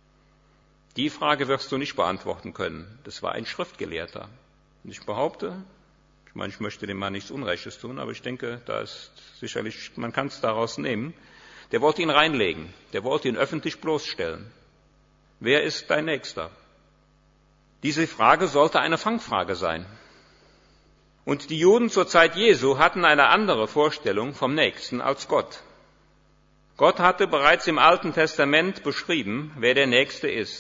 Die Frage wirst du nicht beantworten können. Das war ein Schriftgelehrter. Und ich behaupte, ich möchte dem Mann nichts Unrechtes tun, aber ich denke, da ist sicherlich, man kann es daraus nehmen, der wollte ihn reinlegen, der wollte ihn öffentlich bloßstellen. Wer ist dein Nächster? Diese Frage sollte eine Fangfrage sein. Und die Juden zur Zeit Jesu hatten eine andere Vorstellung vom Nächsten als Gott. Gott hatte bereits im Alten Testament beschrieben, wer der Nächste ist.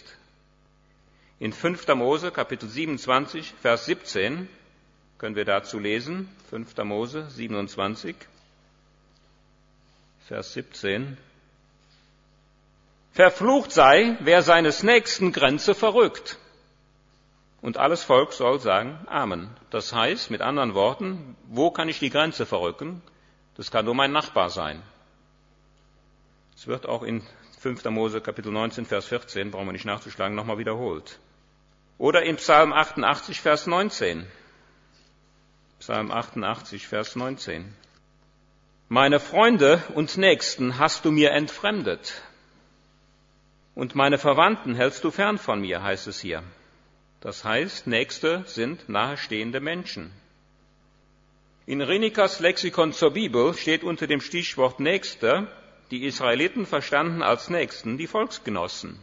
In 5. Mose, Kapitel 27, Vers 17, können wir dazu lesen, 5. Mose 27, Vers 17. Verflucht sei, wer seines Nächsten Grenze verrückt. Und alles Volk soll sagen, Amen. Das heißt, mit anderen Worten, wo kann ich die Grenze verrücken? Das kann nur mein Nachbar sein. Es wird auch in 5. Mose Kapitel 19, Vers 14, brauchen wir nicht nachzuschlagen, nochmal wiederholt. Oder in Psalm 88, Vers 19. Psalm 88, Vers 19. Meine Freunde und Nächsten hast du mir entfremdet. Und meine Verwandten hältst du fern von mir, heißt es hier. Das heißt, Nächste sind nahestehende Menschen. In Renickers Lexikon zur Bibel steht unter dem Stichwort Nächste, die Israeliten verstanden als Nächsten die Volksgenossen.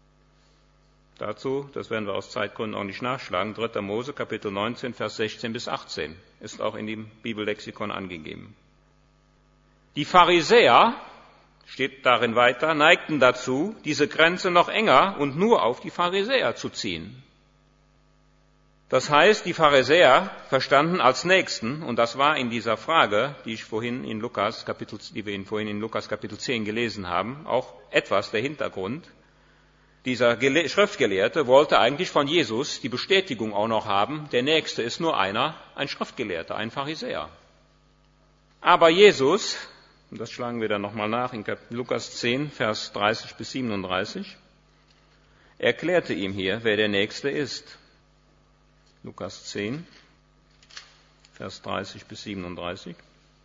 Dazu, das werden wir aus Zeitgründen auch nicht nachschlagen, 3. Mose, Kapitel 19, Vers 16 bis 18, ist auch in dem Bibellexikon angegeben. Die Pharisäer, steht darin weiter, neigten dazu, diese Grenze noch enger und nur auf die Pharisäer zu ziehen. Das heißt, die Pharisäer verstanden als Nächsten, und das war in dieser Frage, die wir vorhin in Lukas Kapitel 10 gelesen haben, auch etwas der Hintergrund. Dieser Schriftgelehrte wollte eigentlich von Jesus die Bestätigung auch noch haben, der Nächste ist nur einer, ein Schriftgelehrter, ein Pharisäer. Aber Jesus, und das schlagen wir dann nochmal nach in Lukas 10, Vers 30 bis 37, erklärte ihm hier, wer der Nächste ist. Lukas 10, Vers 30 bis 37.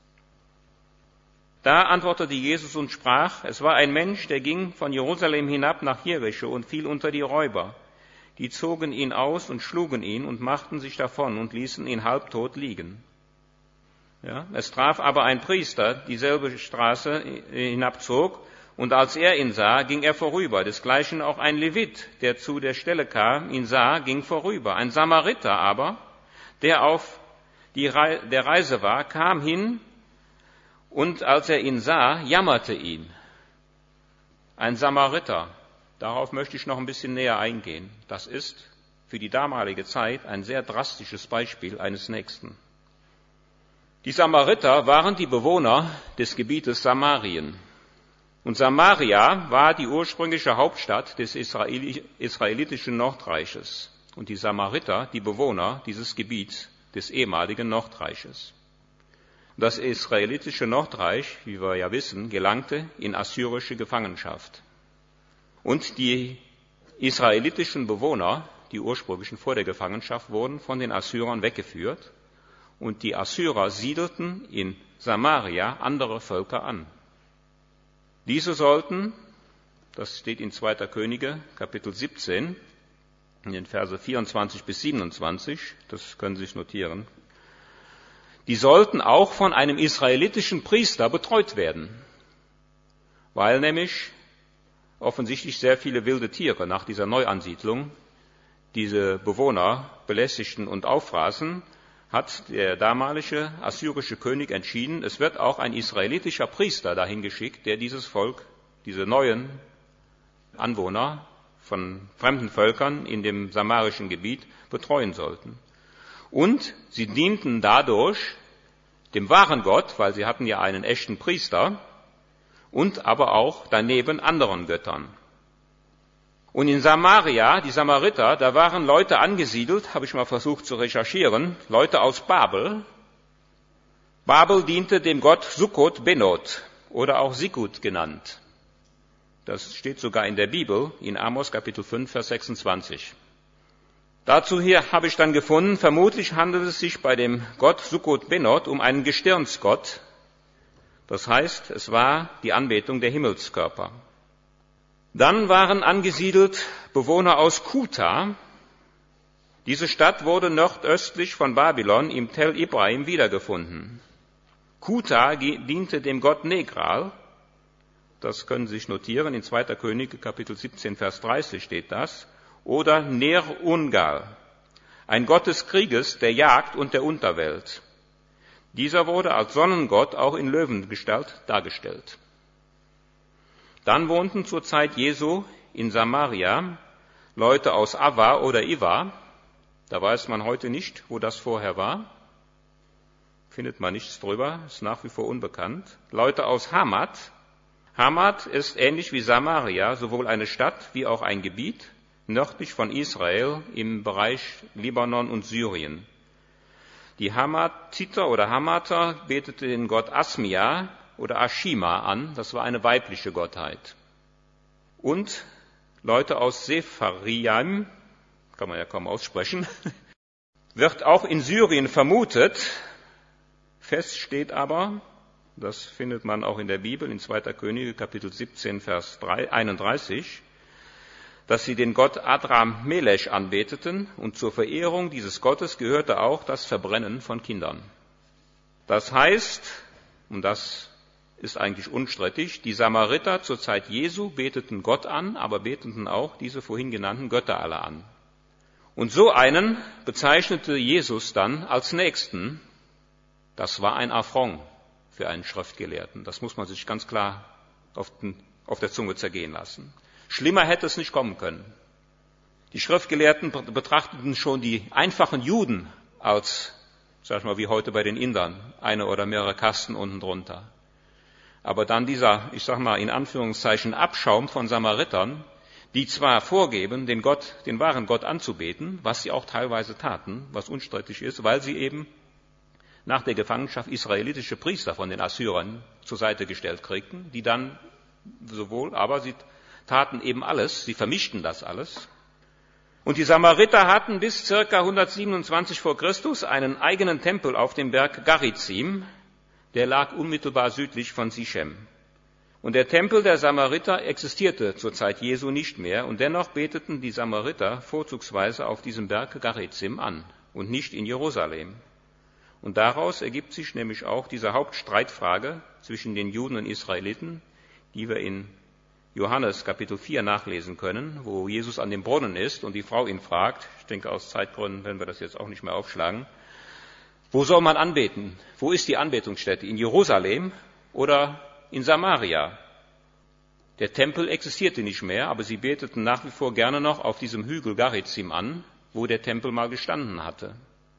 Da antwortete Jesus und sprach, es war ein Mensch, der ging von Jerusalem hinab nach Jericho und fiel unter die Räuber. Die zogen ihn aus und schlugen ihn und machten sich davon und ließen ihn halbtot liegen. Ja, es traf aber ein Priester dieselbe Straße hinabzog, und als er ihn sah, ging er vorüber. Desgleichen auch ein Levit, der zu der Stelle kam, ihn sah, ging vorüber. Ein Samariter aber, der auf der Reise war, kam hin, und als er ihn sah, jammerte ihn. Ein Samariter, darauf möchte ich noch ein bisschen näher eingehen. Das ist für die damalige Zeit ein sehr drastisches Beispiel eines Nächsten. Die Samariter waren die Bewohner des Gebietes Samarien. Und Samaria war die ursprüngliche Hauptstadt des israelitischen Nordreiches. Und die Samariter, die Bewohner dieses Gebiets des ehemaligen Nordreiches. Das israelitische Nordreich, wie wir ja wissen, gelangte in assyrische Gefangenschaft. Und die israelitischen Bewohner, die ursprünglichen vor der Gefangenschaft, wurden von den Assyrern weggeführt. Und die Assyrer siedelten in Samaria andere Völker an. Diese sollten, das steht in 2. Könige, Kapitel 17, in den Verse 24 bis 27, das können Sie sich notieren, die sollten auch von einem israelitischen Priester betreut werden, weil nämlich offensichtlich sehr viele wilde Tiere nach dieser Neuansiedlung diese Bewohner belästigten und auffraßen, hat der damalige assyrische König entschieden, es wird auch ein israelitischer Priester dahin geschickt, der dieses Volk, diese neuen Anwohner von fremden Völkern in dem samarischen Gebiet betreuen sollten. Und sie dienten dadurch dem wahren Gott, weil sie hatten ja einen echten Priester, und aber auch daneben anderen Göttern. Und in Samaria, die Samariter, da waren Leute angesiedelt, habe ich mal versucht zu recherchieren, Leute aus Babel. Babel diente dem Gott Sukkot Benot oder auch Sikut genannt. Das steht sogar in der Bibel, in Amos Kapitel 5, Vers 26. Dazu hier habe ich dann gefunden, vermutlich handelt es sich bei dem Gott Sukkot Benot um einen Gestirnsgott. Das heißt, es war die Anbetung der Himmelskörper. Dann waren angesiedelt Bewohner aus Kuta. Diese Stadt wurde nordöstlich von Babylon im Tel Ibrahim wiedergefunden. Kuta diente dem Gott Negral. Das können Sie sich notieren, in 2. Könige Kapitel 17, Vers 30 steht das. Oder Ner-Ungal, ein Gott des Krieges, der Jagd und der Unterwelt. Dieser wurde als Sonnengott auch in Löwengestalt dargestellt. Dann wohnten zur Zeit Jesu in Samaria Leute aus Ava oder Iva. Da weiß man heute nicht, wo das vorher war. Findet man nichts drüber, ist nach wie vor unbekannt. Leute aus Hamat. Hamat ist ähnlich wie Samaria sowohl eine Stadt wie auch ein Gebiet nördlich von Israel im Bereich Libanon und Syrien. Die Hamatiter oder Hamater betete den Gott Asmia oder Ashima an, das war eine weibliche Gottheit. Und Leute aus Sepharvaim, kann man ja kaum aussprechen, wird auch in Syrien vermutet. Fest steht aber, das findet man auch in der Bibel, in 2. Könige, Kapitel 17, Vers 31, dass sie den Gott Adram Melech anbeteten und zur Verehrung dieses Gottes gehörte auch das Verbrennen von Kindern. Das heißt, und das ist eigentlich unstrittig, die Samariter zur Zeit Jesu beteten Gott an, aber beteten auch diese vorhin genannten Götter alle an. Und so einen bezeichnete Jesus dann als Nächsten. Das war ein Affront für einen Schriftgelehrten. Das muss man sich ganz klar auf der Zunge zergehen lassen. Schlimmer hätte es nicht kommen können. Die Schriftgelehrten betrachteten schon die einfachen Juden als, sag ich mal, wie heute bei den Indern, eine oder mehrere Kasten unten drunter. Aber dann dieser, ich sag mal, in Anführungszeichen Abschaum von Samaritern, die zwar vorgeben, den wahren Gott anzubeten, was sie auch teilweise taten, was unstrittig ist, weil sie eben nach der Gefangenschaft israelitische Priester von den Assyrern zur Seite gestellt kriegten, die dann aber sie taten eben alles, sie vermischten das alles. Und die Samariter hatten bis ca. 127 vor Christus einen eigenen Tempel auf dem Berg Garizim, der lag unmittelbar südlich von Sichem. Und der Tempel der Samariter existierte zur Zeit Jesu nicht mehr, und dennoch beteten die Samariter vorzugsweise auf diesem Berg Garizim an und nicht in Jerusalem. Und daraus ergibt sich nämlich auch diese Hauptstreitfrage zwischen den Juden und Israeliten, die wir in Johannes Kapitel 4 nachlesen können, wo Jesus an dem Brunnen ist und die Frau ihn fragt, ich denke aus Zeitgründen werden wir das jetzt auch nicht mehr aufschlagen, wo soll man anbeten? Wo ist die Anbetungsstätte? In Jerusalem oder in Samaria? Der Tempel existierte nicht mehr, aber sie beteten nach wie vor gerne noch auf diesem Hügel Garizim an, wo der Tempel mal gestanden hatte.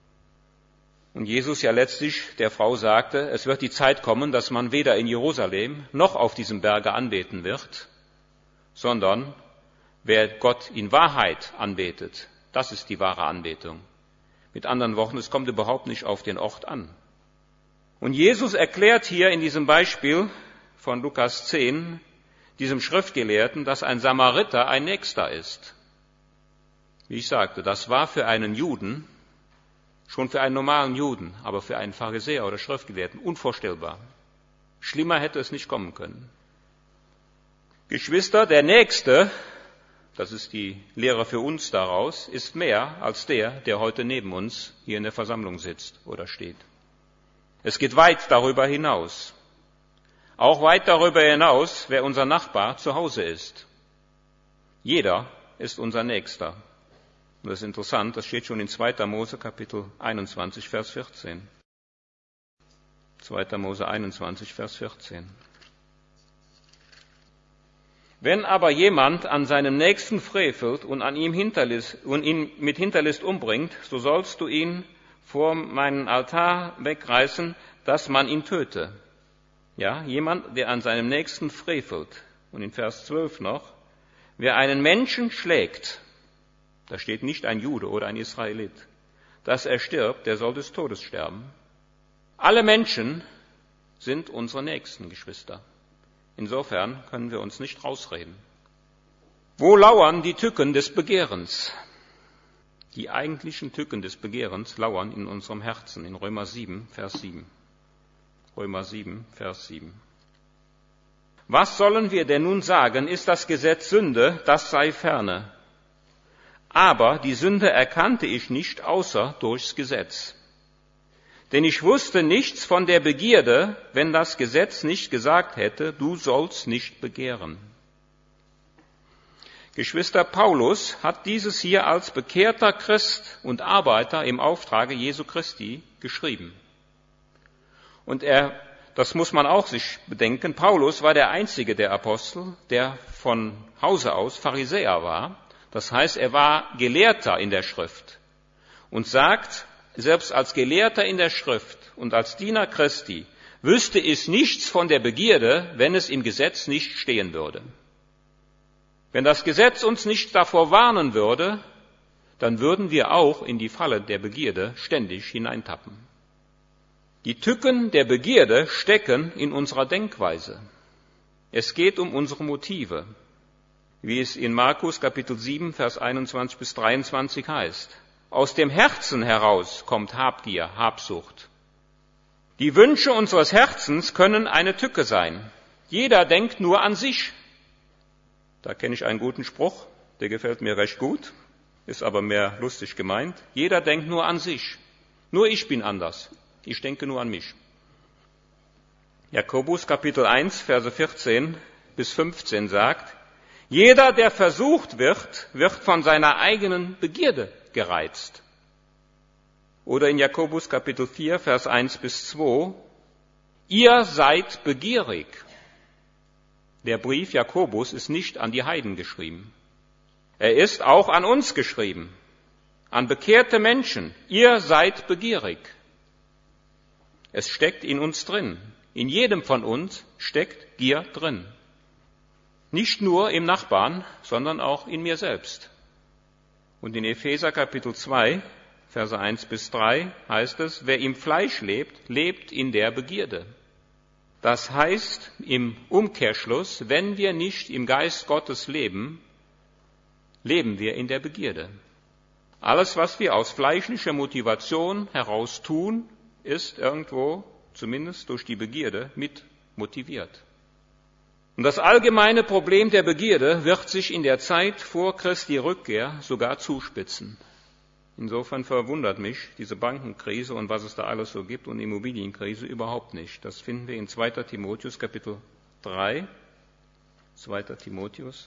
Und Jesus ja letztlich der Frau sagte, es wird die Zeit kommen, dass man weder in Jerusalem noch auf diesem Berge anbeten wird, sondern wer Gott in Wahrheit anbetet, das ist die wahre Anbetung. Mit anderen Worten, es kommt überhaupt nicht auf den Ort an. Und Jesus erklärt hier in diesem Beispiel von Lukas 10, diesem Schriftgelehrten, dass ein Samariter ein Nächster ist. Wie ich sagte, das war für einen Juden, schon für einen normalen Juden, aber für einen Pharisäer oder Schriftgelehrten unvorstellbar. Schlimmer hätte es nicht kommen können. Geschwister, der Nächste, das ist die Lehre für uns daraus, ist mehr als der heute neben uns hier in der Versammlung sitzt oder steht. Es geht weit darüber hinaus. Auch weit darüber hinaus, wer unser Nachbar zu Hause ist. Jeder ist unser Nächster. Und das ist interessant, das steht schon in 2. Mose Kapitel 21, Vers 14. 2. Mose 21, Vers 14. Wenn aber jemand an seinem Nächsten frevelt und ihn mit Hinterlist umbringt, so sollst du ihn vor meinen Altar wegreißen, dass man ihn töte. Ja, jemand, der an seinem Nächsten frevelt. Und in Vers 12 noch, wer einen Menschen schlägt, da steht nicht ein Jude oder ein Israelit, dass er stirbt, der soll des Todes sterben. Alle Menschen sind unsere nächsten Geschwister. Insofern können wir uns nicht rausreden. Wo lauern die Tücken des Begehrens? Die eigentlichen Tücken des Begehrens lauern in unserem Herzen, in Römer 7, Vers 7. Römer 7, Vers 7. Was sollen wir denn nun sagen? Ist das Gesetz Sünde? Das sei ferne. Aber die Sünde erkannte ich nicht außer durchs Gesetz. Denn ich wusste nichts von der Begierde, wenn das Gesetz nicht gesagt hätte, du sollst nicht begehren. Geschwister, Paulus hat dieses hier als bekehrter Christ und Arbeiter im Auftrage Jesu Christi geschrieben. Und das muss man auch sich bedenken, Paulus war der einzige der Apostel, der von Hause aus Pharisäer war. Das heißt, er war Gelehrter in der Schrift und sagt, selbst als Gelehrter in der Schrift und als Diener Christi wüsste ich nichts von der Begierde, wenn es im Gesetz nicht stehen würde. Wenn das Gesetz uns nicht davor warnen würde, dann würden wir auch in die Falle der Begierde ständig hineintappen. Die Tücken der Begierde stecken in unserer Denkweise. Es geht um unsere Motive, wie es in Markus Kapitel 7, Vers 21 bis 23 heißt. Aus dem Herzen heraus kommt Habgier, Habsucht. Die Wünsche unseres Herzens können eine Tücke sein. Jeder denkt nur an sich. Da kenne ich einen guten Spruch, der gefällt mir recht gut, ist aber mehr lustig gemeint. Jeder denkt nur an sich. Nur ich bin anders. Ich denke nur an mich. Jakobus Kapitel 1, Verse 14 bis 15 sagt, jeder, der versucht wird, wird von seiner eigenen Begierde gereizt. Oder in Jakobus Kapitel 4, Vers 1 bis 2, ihr seid begierig. Der Brief Jakobus ist nicht an die Heiden geschrieben. Er ist auch an uns geschrieben, an bekehrte Menschen. Ihr seid begierig. Es steckt in uns drin. In jedem von uns steckt Gier drin. Nicht nur im Nachbarn, sondern auch in mir selbst. Und in Epheser Kapitel 2, Verse 1 bis 3 heißt es, wer im Fleisch lebt, lebt in der Begierde. Das heißt im Umkehrschluss, wenn wir nicht im Geist Gottes leben, leben wir in der Begierde. Alles, was wir aus fleischlicher Motivation heraus tun, ist irgendwo, zumindest durch die Begierde, mit motiviert. Und das allgemeine Problem der Begierde wird sich in der Zeit vor Christi Rückkehr sogar zuspitzen. Insofern verwundert mich diese Bankenkrise und was es da alles so gibt und Immobilienkrise überhaupt nicht. Das finden wir in 2. Timotheus Kapitel 3, 2. Timotheus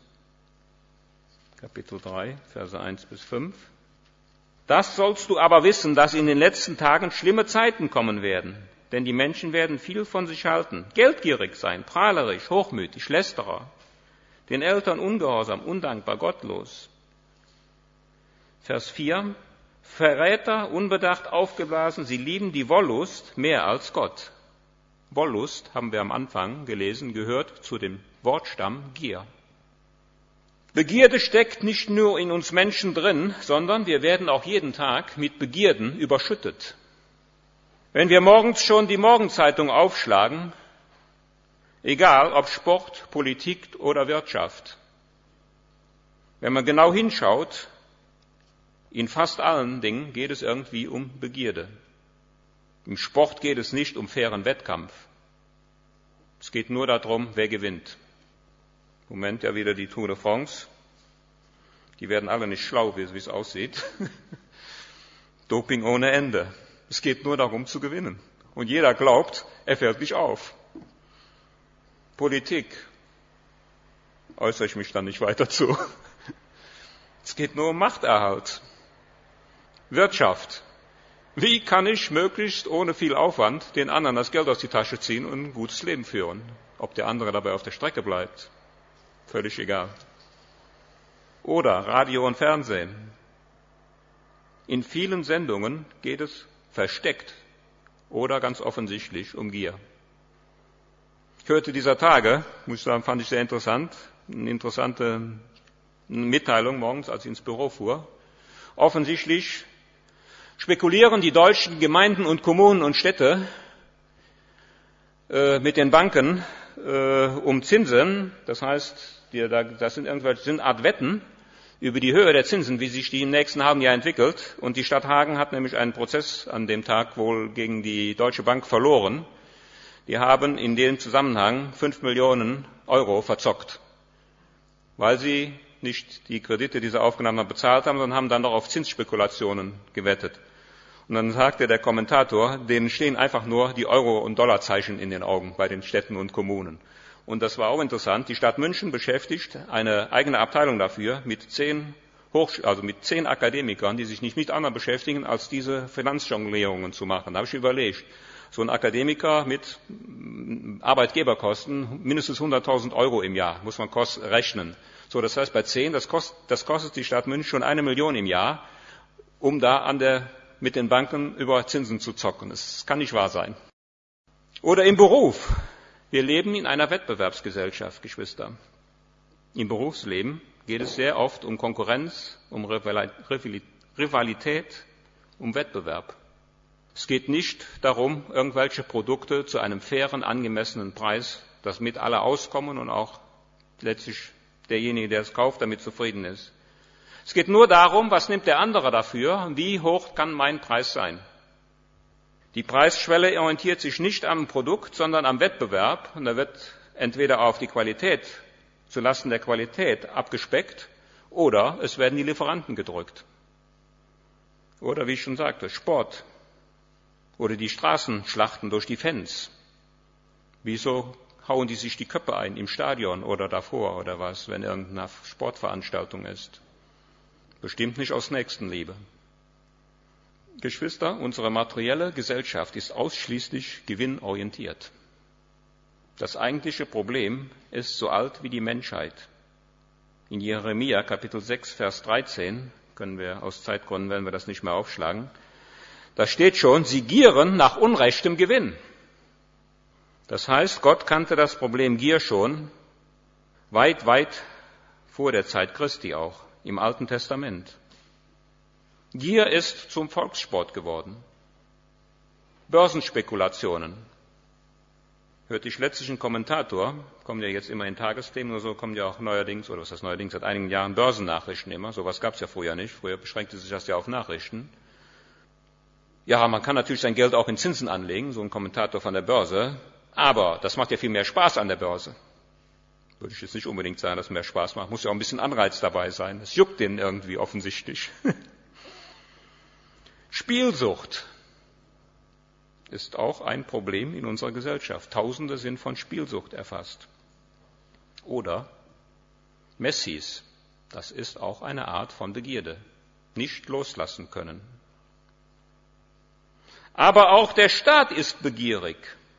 Kapitel 3, Verse 1 bis 5. Das sollst du aber wissen, dass in den letzten Tagen schlimme Zeiten kommen werden. Denn die Menschen werden viel von sich halten, geldgierig sein, prahlerisch, hochmütig, Lästerer, den Eltern ungehorsam, undankbar, gottlos. Vers 4, Verräter, unbedacht, aufgeblasen, sie lieben die Wollust mehr als Gott. Wollust, haben wir am Anfang gelesen, gehört zu dem Wortstamm Gier. Begierde steckt nicht nur in uns Menschen drin, sondern wir werden auch jeden Tag mit Begierden überschüttet. Wenn wir morgens schon die Morgenzeitung aufschlagen, egal ob Sport, Politik oder Wirtschaft, wenn man genau hinschaut, in fast allen Dingen geht es irgendwie um Begierde. Im Sport geht es nicht um fairen Wettkampf. Es geht nur darum, wer gewinnt. Im Moment ja wieder die Tour de France. Die werden alle nicht schlau, wie es aussieht. Doping ohne Ende. Es geht nur darum zu gewinnen. Und jeder glaubt, er fällt nicht auf. Politik. Äußere ich mich dann nicht weiter zu. Es geht nur um Machterhalt. Wirtschaft. Wie kann ich möglichst ohne viel Aufwand den anderen das Geld aus die Tasche ziehen und ein gutes Leben führen? Ob der andere dabei auf der Strecke bleibt, völlig egal. Oder Radio und Fernsehen. In vielen Sendungen geht es versteckt oder ganz offensichtlich um Gier. Ich hörte dieser Tage, muss ich sagen, fand ich sehr interessant, eine interessante Mitteilung morgens, als ich ins Büro fuhr. Offensichtlich spekulieren die deutschen Gemeinden und Kommunen und Städte mit den Banken um Zinsen. Das heißt, das sind eine Art Wetten über die Höhe der Zinsen, wie sich die im nächsten halben Jahr entwickelt. Und die Stadt Hagen hat nämlich einen Prozess an dem Tag wohl gegen die Deutsche Bank verloren. Die haben in dem Zusammenhang 5 Millionen Euro verzockt, weil sie nicht die Kredite, die sie aufgenommen haben, bezahlt haben, sondern haben dann noch auf Zinsspekulationen gewettet. Und dann sagte der Kommentator, denen stehen einfach nur die Euro- und Dollarzeichen in den Augen bei den Städten und Kommunen. Und das war auch interessant. Die Stadt München beschäftigt eine eigene Abteilung dafür mit 10 Akademikern, die sich nicht mit anderen beschäftigen, als diese Finanzjonglierungen zu machen. Da habe ich überlegt, so ein Akademiker mit Arbeitgeberkosten mindestens 100.000 Euro im Jahr, muss man rechnen. So, das heißt bei 10, das kostet die Stadt München schon 1 Million im Jahr, um da mit den Banken über Zinsen zu zocken. Das kann nicht wahr sein. Oder im Beruf. Wir leben in einer Wettbewerbsgesellschaft, Geschwister. Im Berufsleben geht es sehr oft um Konkurrenz, um Rivalität, um Wettbewerb. Es geht nicht darum, irgendwelche Produkte zu einem fairen, angemessenen Preis, damit alle auskommen und auch letztlich derjenige, der es kauft, damit zufrieden ist. Es geht nur darum, was nimmt der andere dafür, wie hoch kann mein Preis sein. Die Preisschwelle orientiert sich nicht am Produkt, sondern am Wettbewerb. Und da wird entweder auf die Qualität, zulasten der Qualität abgespeckt, oder es werden die Lieferanten gedrückt. Oder wie ich schon sagte, Sport. Oder die Straßenschlachten durch die Fans. Wieso hauen die sich die Köpfe ein im Stadion oder davor oder was, wenn irgendeine Sportveranstaltung ist? Bestimmt nicht aus Nächstenliebe. Geschwister, unsere materielle Gesellschaft ist ausschließlich gewinnorientiert. Das eigentliche Problem ist so alt wie die Menschheit. In Jeremia Kapitel 6, Vers 13, aus Zeitgründen werden wir das nicht mehr aufschlagen, da steht schon, sie gieren nach unrechtem Gewinn. Das heißt, Gott kannte das Problem Gier schon weit, weit vor der Zeit Christi auch, im Alten Testament. Gier ist zum Volkssport geworden. Börsenspekulationen. Hörte ich letztlich einen Kommentator, kommen ja jetzt immer in Tagesthemen oder so, kommen ja auch neuerdings, oder was heißt neuerdings, seit einigen Jahren Börsennachrichten immer. Sowas gab es ja früher nicht. Früher beschränkte sich das ja auf Nachrichten. Ja, man kann natürlich sein Geld auch in Zinsen anlegen, so ein Kommentator von der Börse, aber das macht ja viel mehr Spaß an der Börse. Würde ich jetzt nicht unbedingt sagen, dass es mehr Spaß macht. Muss ja auch ein bisschen Anreiz dabei sein. Es juckt den irgendwie offensichtlich. Spielsucht ist auch ein Problem in unserer Gesellschaft. Tausende sind von Spielsucht erfasst. Oder Messis, das ist auch eine Art von Begierde. Nicht loslassen können. Aber auch der Staat ist begierig.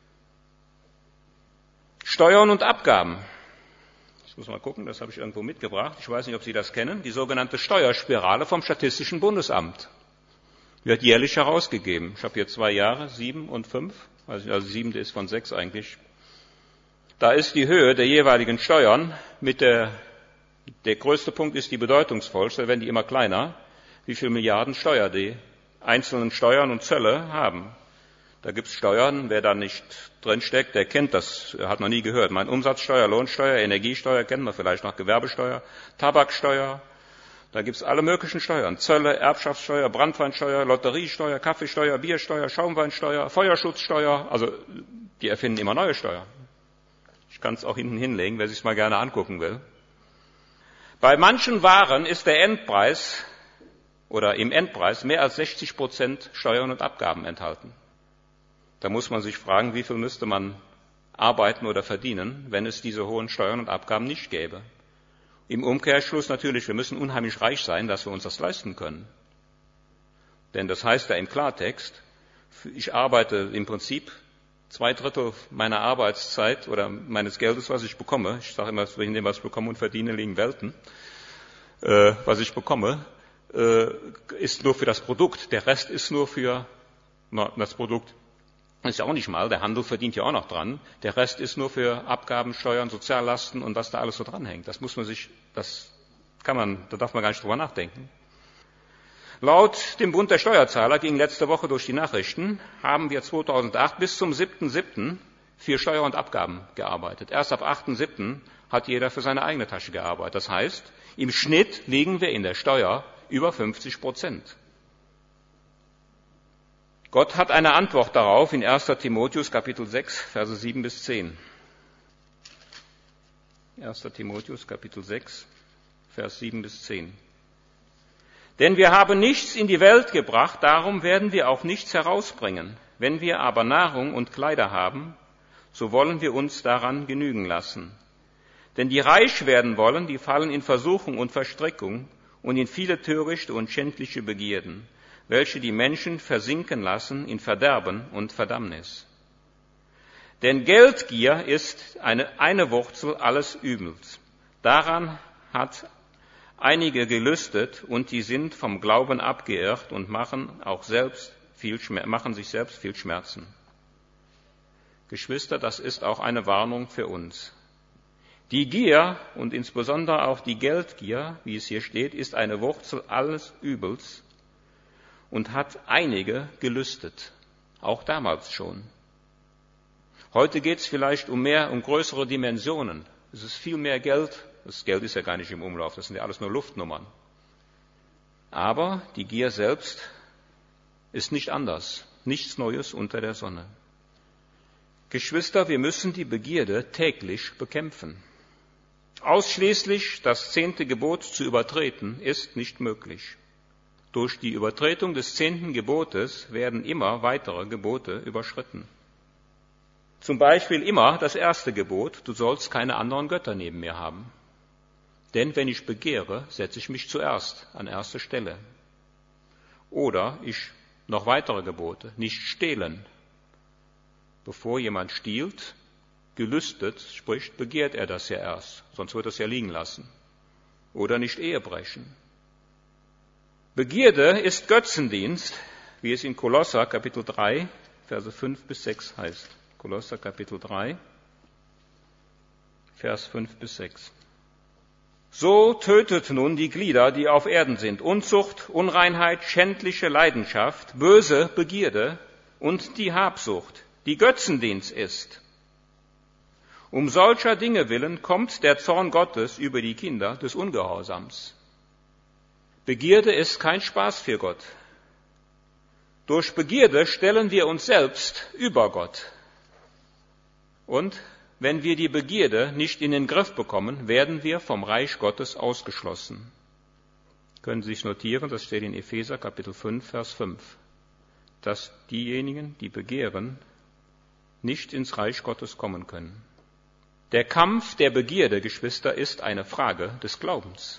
Steuern und Abgaben. Ich muss mal gucken, das habe ich irgendwo mitgebracht. Ich weiß nicht, ob Sie das kennen. Die sogenannte Steuerspirale vom Statistischen Bundesamt. Wird jährlich herausgegeben. Ich habe hier 2 Jahre, 7 und 5. Also 7 ist von 6 eigentlich. Da ist die Höhe der jeweiligen Steuern der größte Punkt ist die bedeutungsvollste, da werden die immer kleiner, wie viel Milliarden Steuer die einzelnen Steuern und Zölle haben. Da gibt es Steuern, wer da nicht drinsteckt, der kennt das, hat noch nie gehört. Umsatzsteuer, Lohnsteuer, Energiesteuer, kennt man vielleicht noch, Gewerbesteuer, Tabaksteuer. Da gibt es alle möglichen Steuern. Zölle, Erbschaftssteuer, Branntweinsteuer, Lotteriesteuer, Kaffeesteuer, Biersteuer, Schaumweinsteuer, Feuerschutzsteuer. Also die erfinden immer neue Steuern. Ich kann es auch hinten hinlegen, wer sich mal gerne angucken will. Bei manchen Waren ist der Endpreis oder im Endpreis mehr als 60% Steuern und Abgaben enthalten. Da muss man sich fragen, wie viel müsste man arbeiten oder verdienen, wenn es diese hohen Steuern und Abgaben nicht gäbe. Im Umkehrschluss natürlich, wir müssen unheimlich reich sein, dass wir uns das leisten können. Denn das heißt ja im Klartext, ich arbeite im Prinzip 2/3 meiner Arbeitszeit oder meines Geldes, was ich bekomme. Ich sage immer, zwischen dem, was ich bekomme und verdiene, liegen Welten. Was ich bekomme, ist nur für das Produkt. Der Rest ist nur für das Produkt. Das ist ja auch nicht mal, der Handel verdient ja auch noch dran. Der Rest ist nur für Abgaben, Steuern, Soziallasten und was da alles so dranhängt. Da darf man gar nicht drüber nachdenken. Laut dem Bund der Steuerzahler ging letzte Woche durch die Nachrichten, haben wir 2008 bis zum 7.7. für Steuer und Abgaben gearbeitet. Erst ab 8.7. hat jeder für seine eigene Tasche gearbeitet. Das heißt, im Schnitt liegen wir in der Steuer über 50%. Gott hat eine Antwort darauf in 1. Timotheus Kapitel 6, Verse 7 bis 10. 1. Timotheus Kapitel 6, Vers 7 bis 10. Denn wir haben nichts in die Welt gebracht, darum werden wir auch nichts herausbringen. Wenn wir aber Nahrung und Kleider haben, so wollen wir uns daran genügen lassen. Denn die reich werden wollen, die fallen in Versuchung und Verstrickung und in viele törichte und schändliche Begierden, welche die Menschen versinken lassen in Verderben und Verdammnis. Denn Geldgier ist eine Wurzel alles Übels. Daran hat einige gelüstet und die sind vom Glauben abgeirrt und machen sich selbst viel Schmerzen. Geschwister, das ist auch eine Warnung für uns. Die Gier und insbesondere auch die Geldgier, wie es hier steht, ist eine Wurzel alles Übels und hat einige gelüstet, auch damals schon. Heute geht es vielleicht um größere Dimensionen. Es ist viel mehr Geld. Das Geld ist ja gar nicht im Umlauf, das sind ja alles nur Luftnummern. Aber die Gier selbst ist nicht anders, nichts Neues unter der Sonne. Geschwister, wir müssen die Begierde täglich bekämpfen. Ausschließlich das 10. Gebot zu übertreten ist nicht möglich. Durch die Übertretung des 10. Gebotes werden immer weitere Gebote überschritten. Zum Beispiel immer das 1. Gebot, du sollst keine anderen Götter neben mir haben. Denn wenn ich begehre, setze ich mich zuerst an erste Stelle. Oder noch weitere Gebote, nicht stehlen. Bevor jemand stiehlt, gelüstet spricht, begehrt er das ja erst, sonst wird er es ja liegen lassen. oder nicht Ehe brechen. Begierde ist Götzendienst, wie es in Kolosser Kapitel 3, Verse 5 bis 6 heißt. Kolosser Kapitel 3, Vers 5 bis 6. So tötet nun die Glieder, die auf Erden sind, Unzucht, Unreinheit, schändliche Leidenschaft, böse Begierde und die Habsucht, die Götzendienst ist. Um solcher Dinge willen kommt der Zorn Gottes über die Kinder des Ungehorsams. Begierde ist kein Spaß für Gott. Durch Begierde stellen wir uns selbst über Gott. Und wenn wir die Begierde nicht in den Griff bekommen, werden wir vom Reich Gottes ausgeschlossen. Können Sie sich notieren, das steht in Epheser Kapitel 5, Vers 5, dass diejenigen, die begehren, nicht ins Reich Gottes kommen können. Der Kampf der Begierde, Geschwister, ist eine Frage des Glaubens.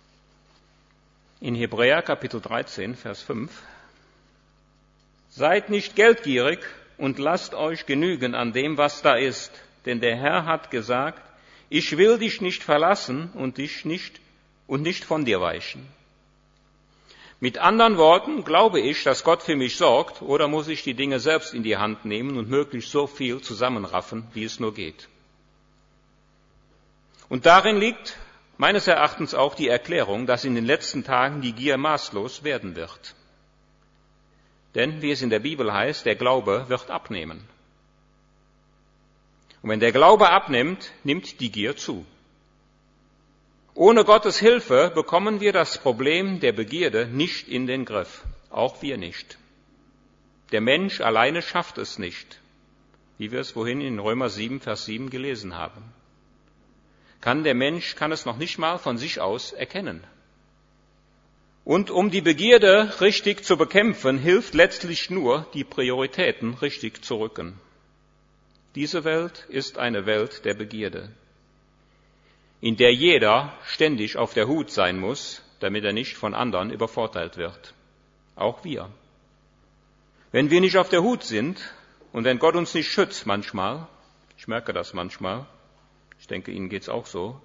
In Hebräer Kapitel 13, Vers 5: Seid nicht geldgierig und lasst euch genügen an dem, was da ist. Denn der Herr hat gesagt, ich will dich nicht verlassen und nicht von dir weichen. Mit anderen Worten, glaube ich, dass Gott für mich sorgt, oder muss ich die Dinge selbst in die Hand nehmen und möglichst so viel zusammenraffen, wie es nur geht? Und darin liegt meines Erachtens auch die Erklärung, dass in den letzten Tagen die Gier maßlos werden wird. Denn, wie es in der Bibel heißt, der Glaube wird abnehmen. Und wenn der Glaube abnimmt, nimmt die Gier zu. Ohne Gottes Hilfe bekommen wir das Problem der Begierde nicht in den Griff. Auch wir nicht. Der Mensch alleine schafft es nicht, wie wir es vorhin in Römer 7, Vers 7 gelesen haben. Der Mensch kann es noch nicht mal von sich aus erkennen. Und um die Begierde richtig zu bekämpfen, hilft letztlich nur, die Prioritäten richtig zu rücken. Diese Welt ist eine Welt der Begierde, in der jeder ständig auf der Hut sein muss, damit er nicht von anderen übervorteilt wird. Auch wir. Wenn wir nicht auf der Hut sind und wenn Gott uns nicht schützt manchmal, ich merke das manchmal, ich denke, Ihnen geht's auch so,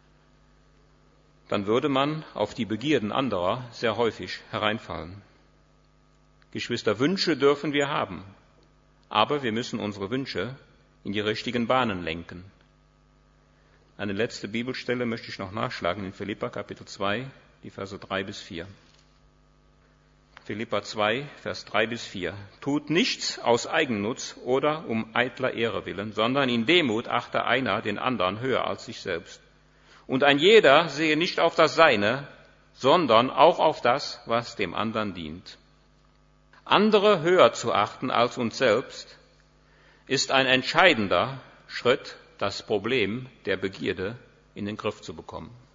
dann würde man auf die Begierden anderer sehr häufig hereinfallen. Geschwister, Wünsche dürfen wir haben, aber wir müssen unsere Wünsche in die richtigen Bahnen lenken. Eine letzte Bibelstelle möchte ich noch nachschlagen in Philipper Kapitel 2, die Verse 3 bis 4. Philipper 2, Vers 3 bis 4. Tut nichts aus Eigennutz oder um eitler Ehre willen, sondern in Demut achte einer den anderen höher als sich selbst. Und ein jeder sehe nicht auf das Seine, sondern auch auf das, was dem anderen dient. Andere höher zu achten als uns selbst ist ein entscheidender Schritt, das Problem der Begierde in den Griff zu bekommen.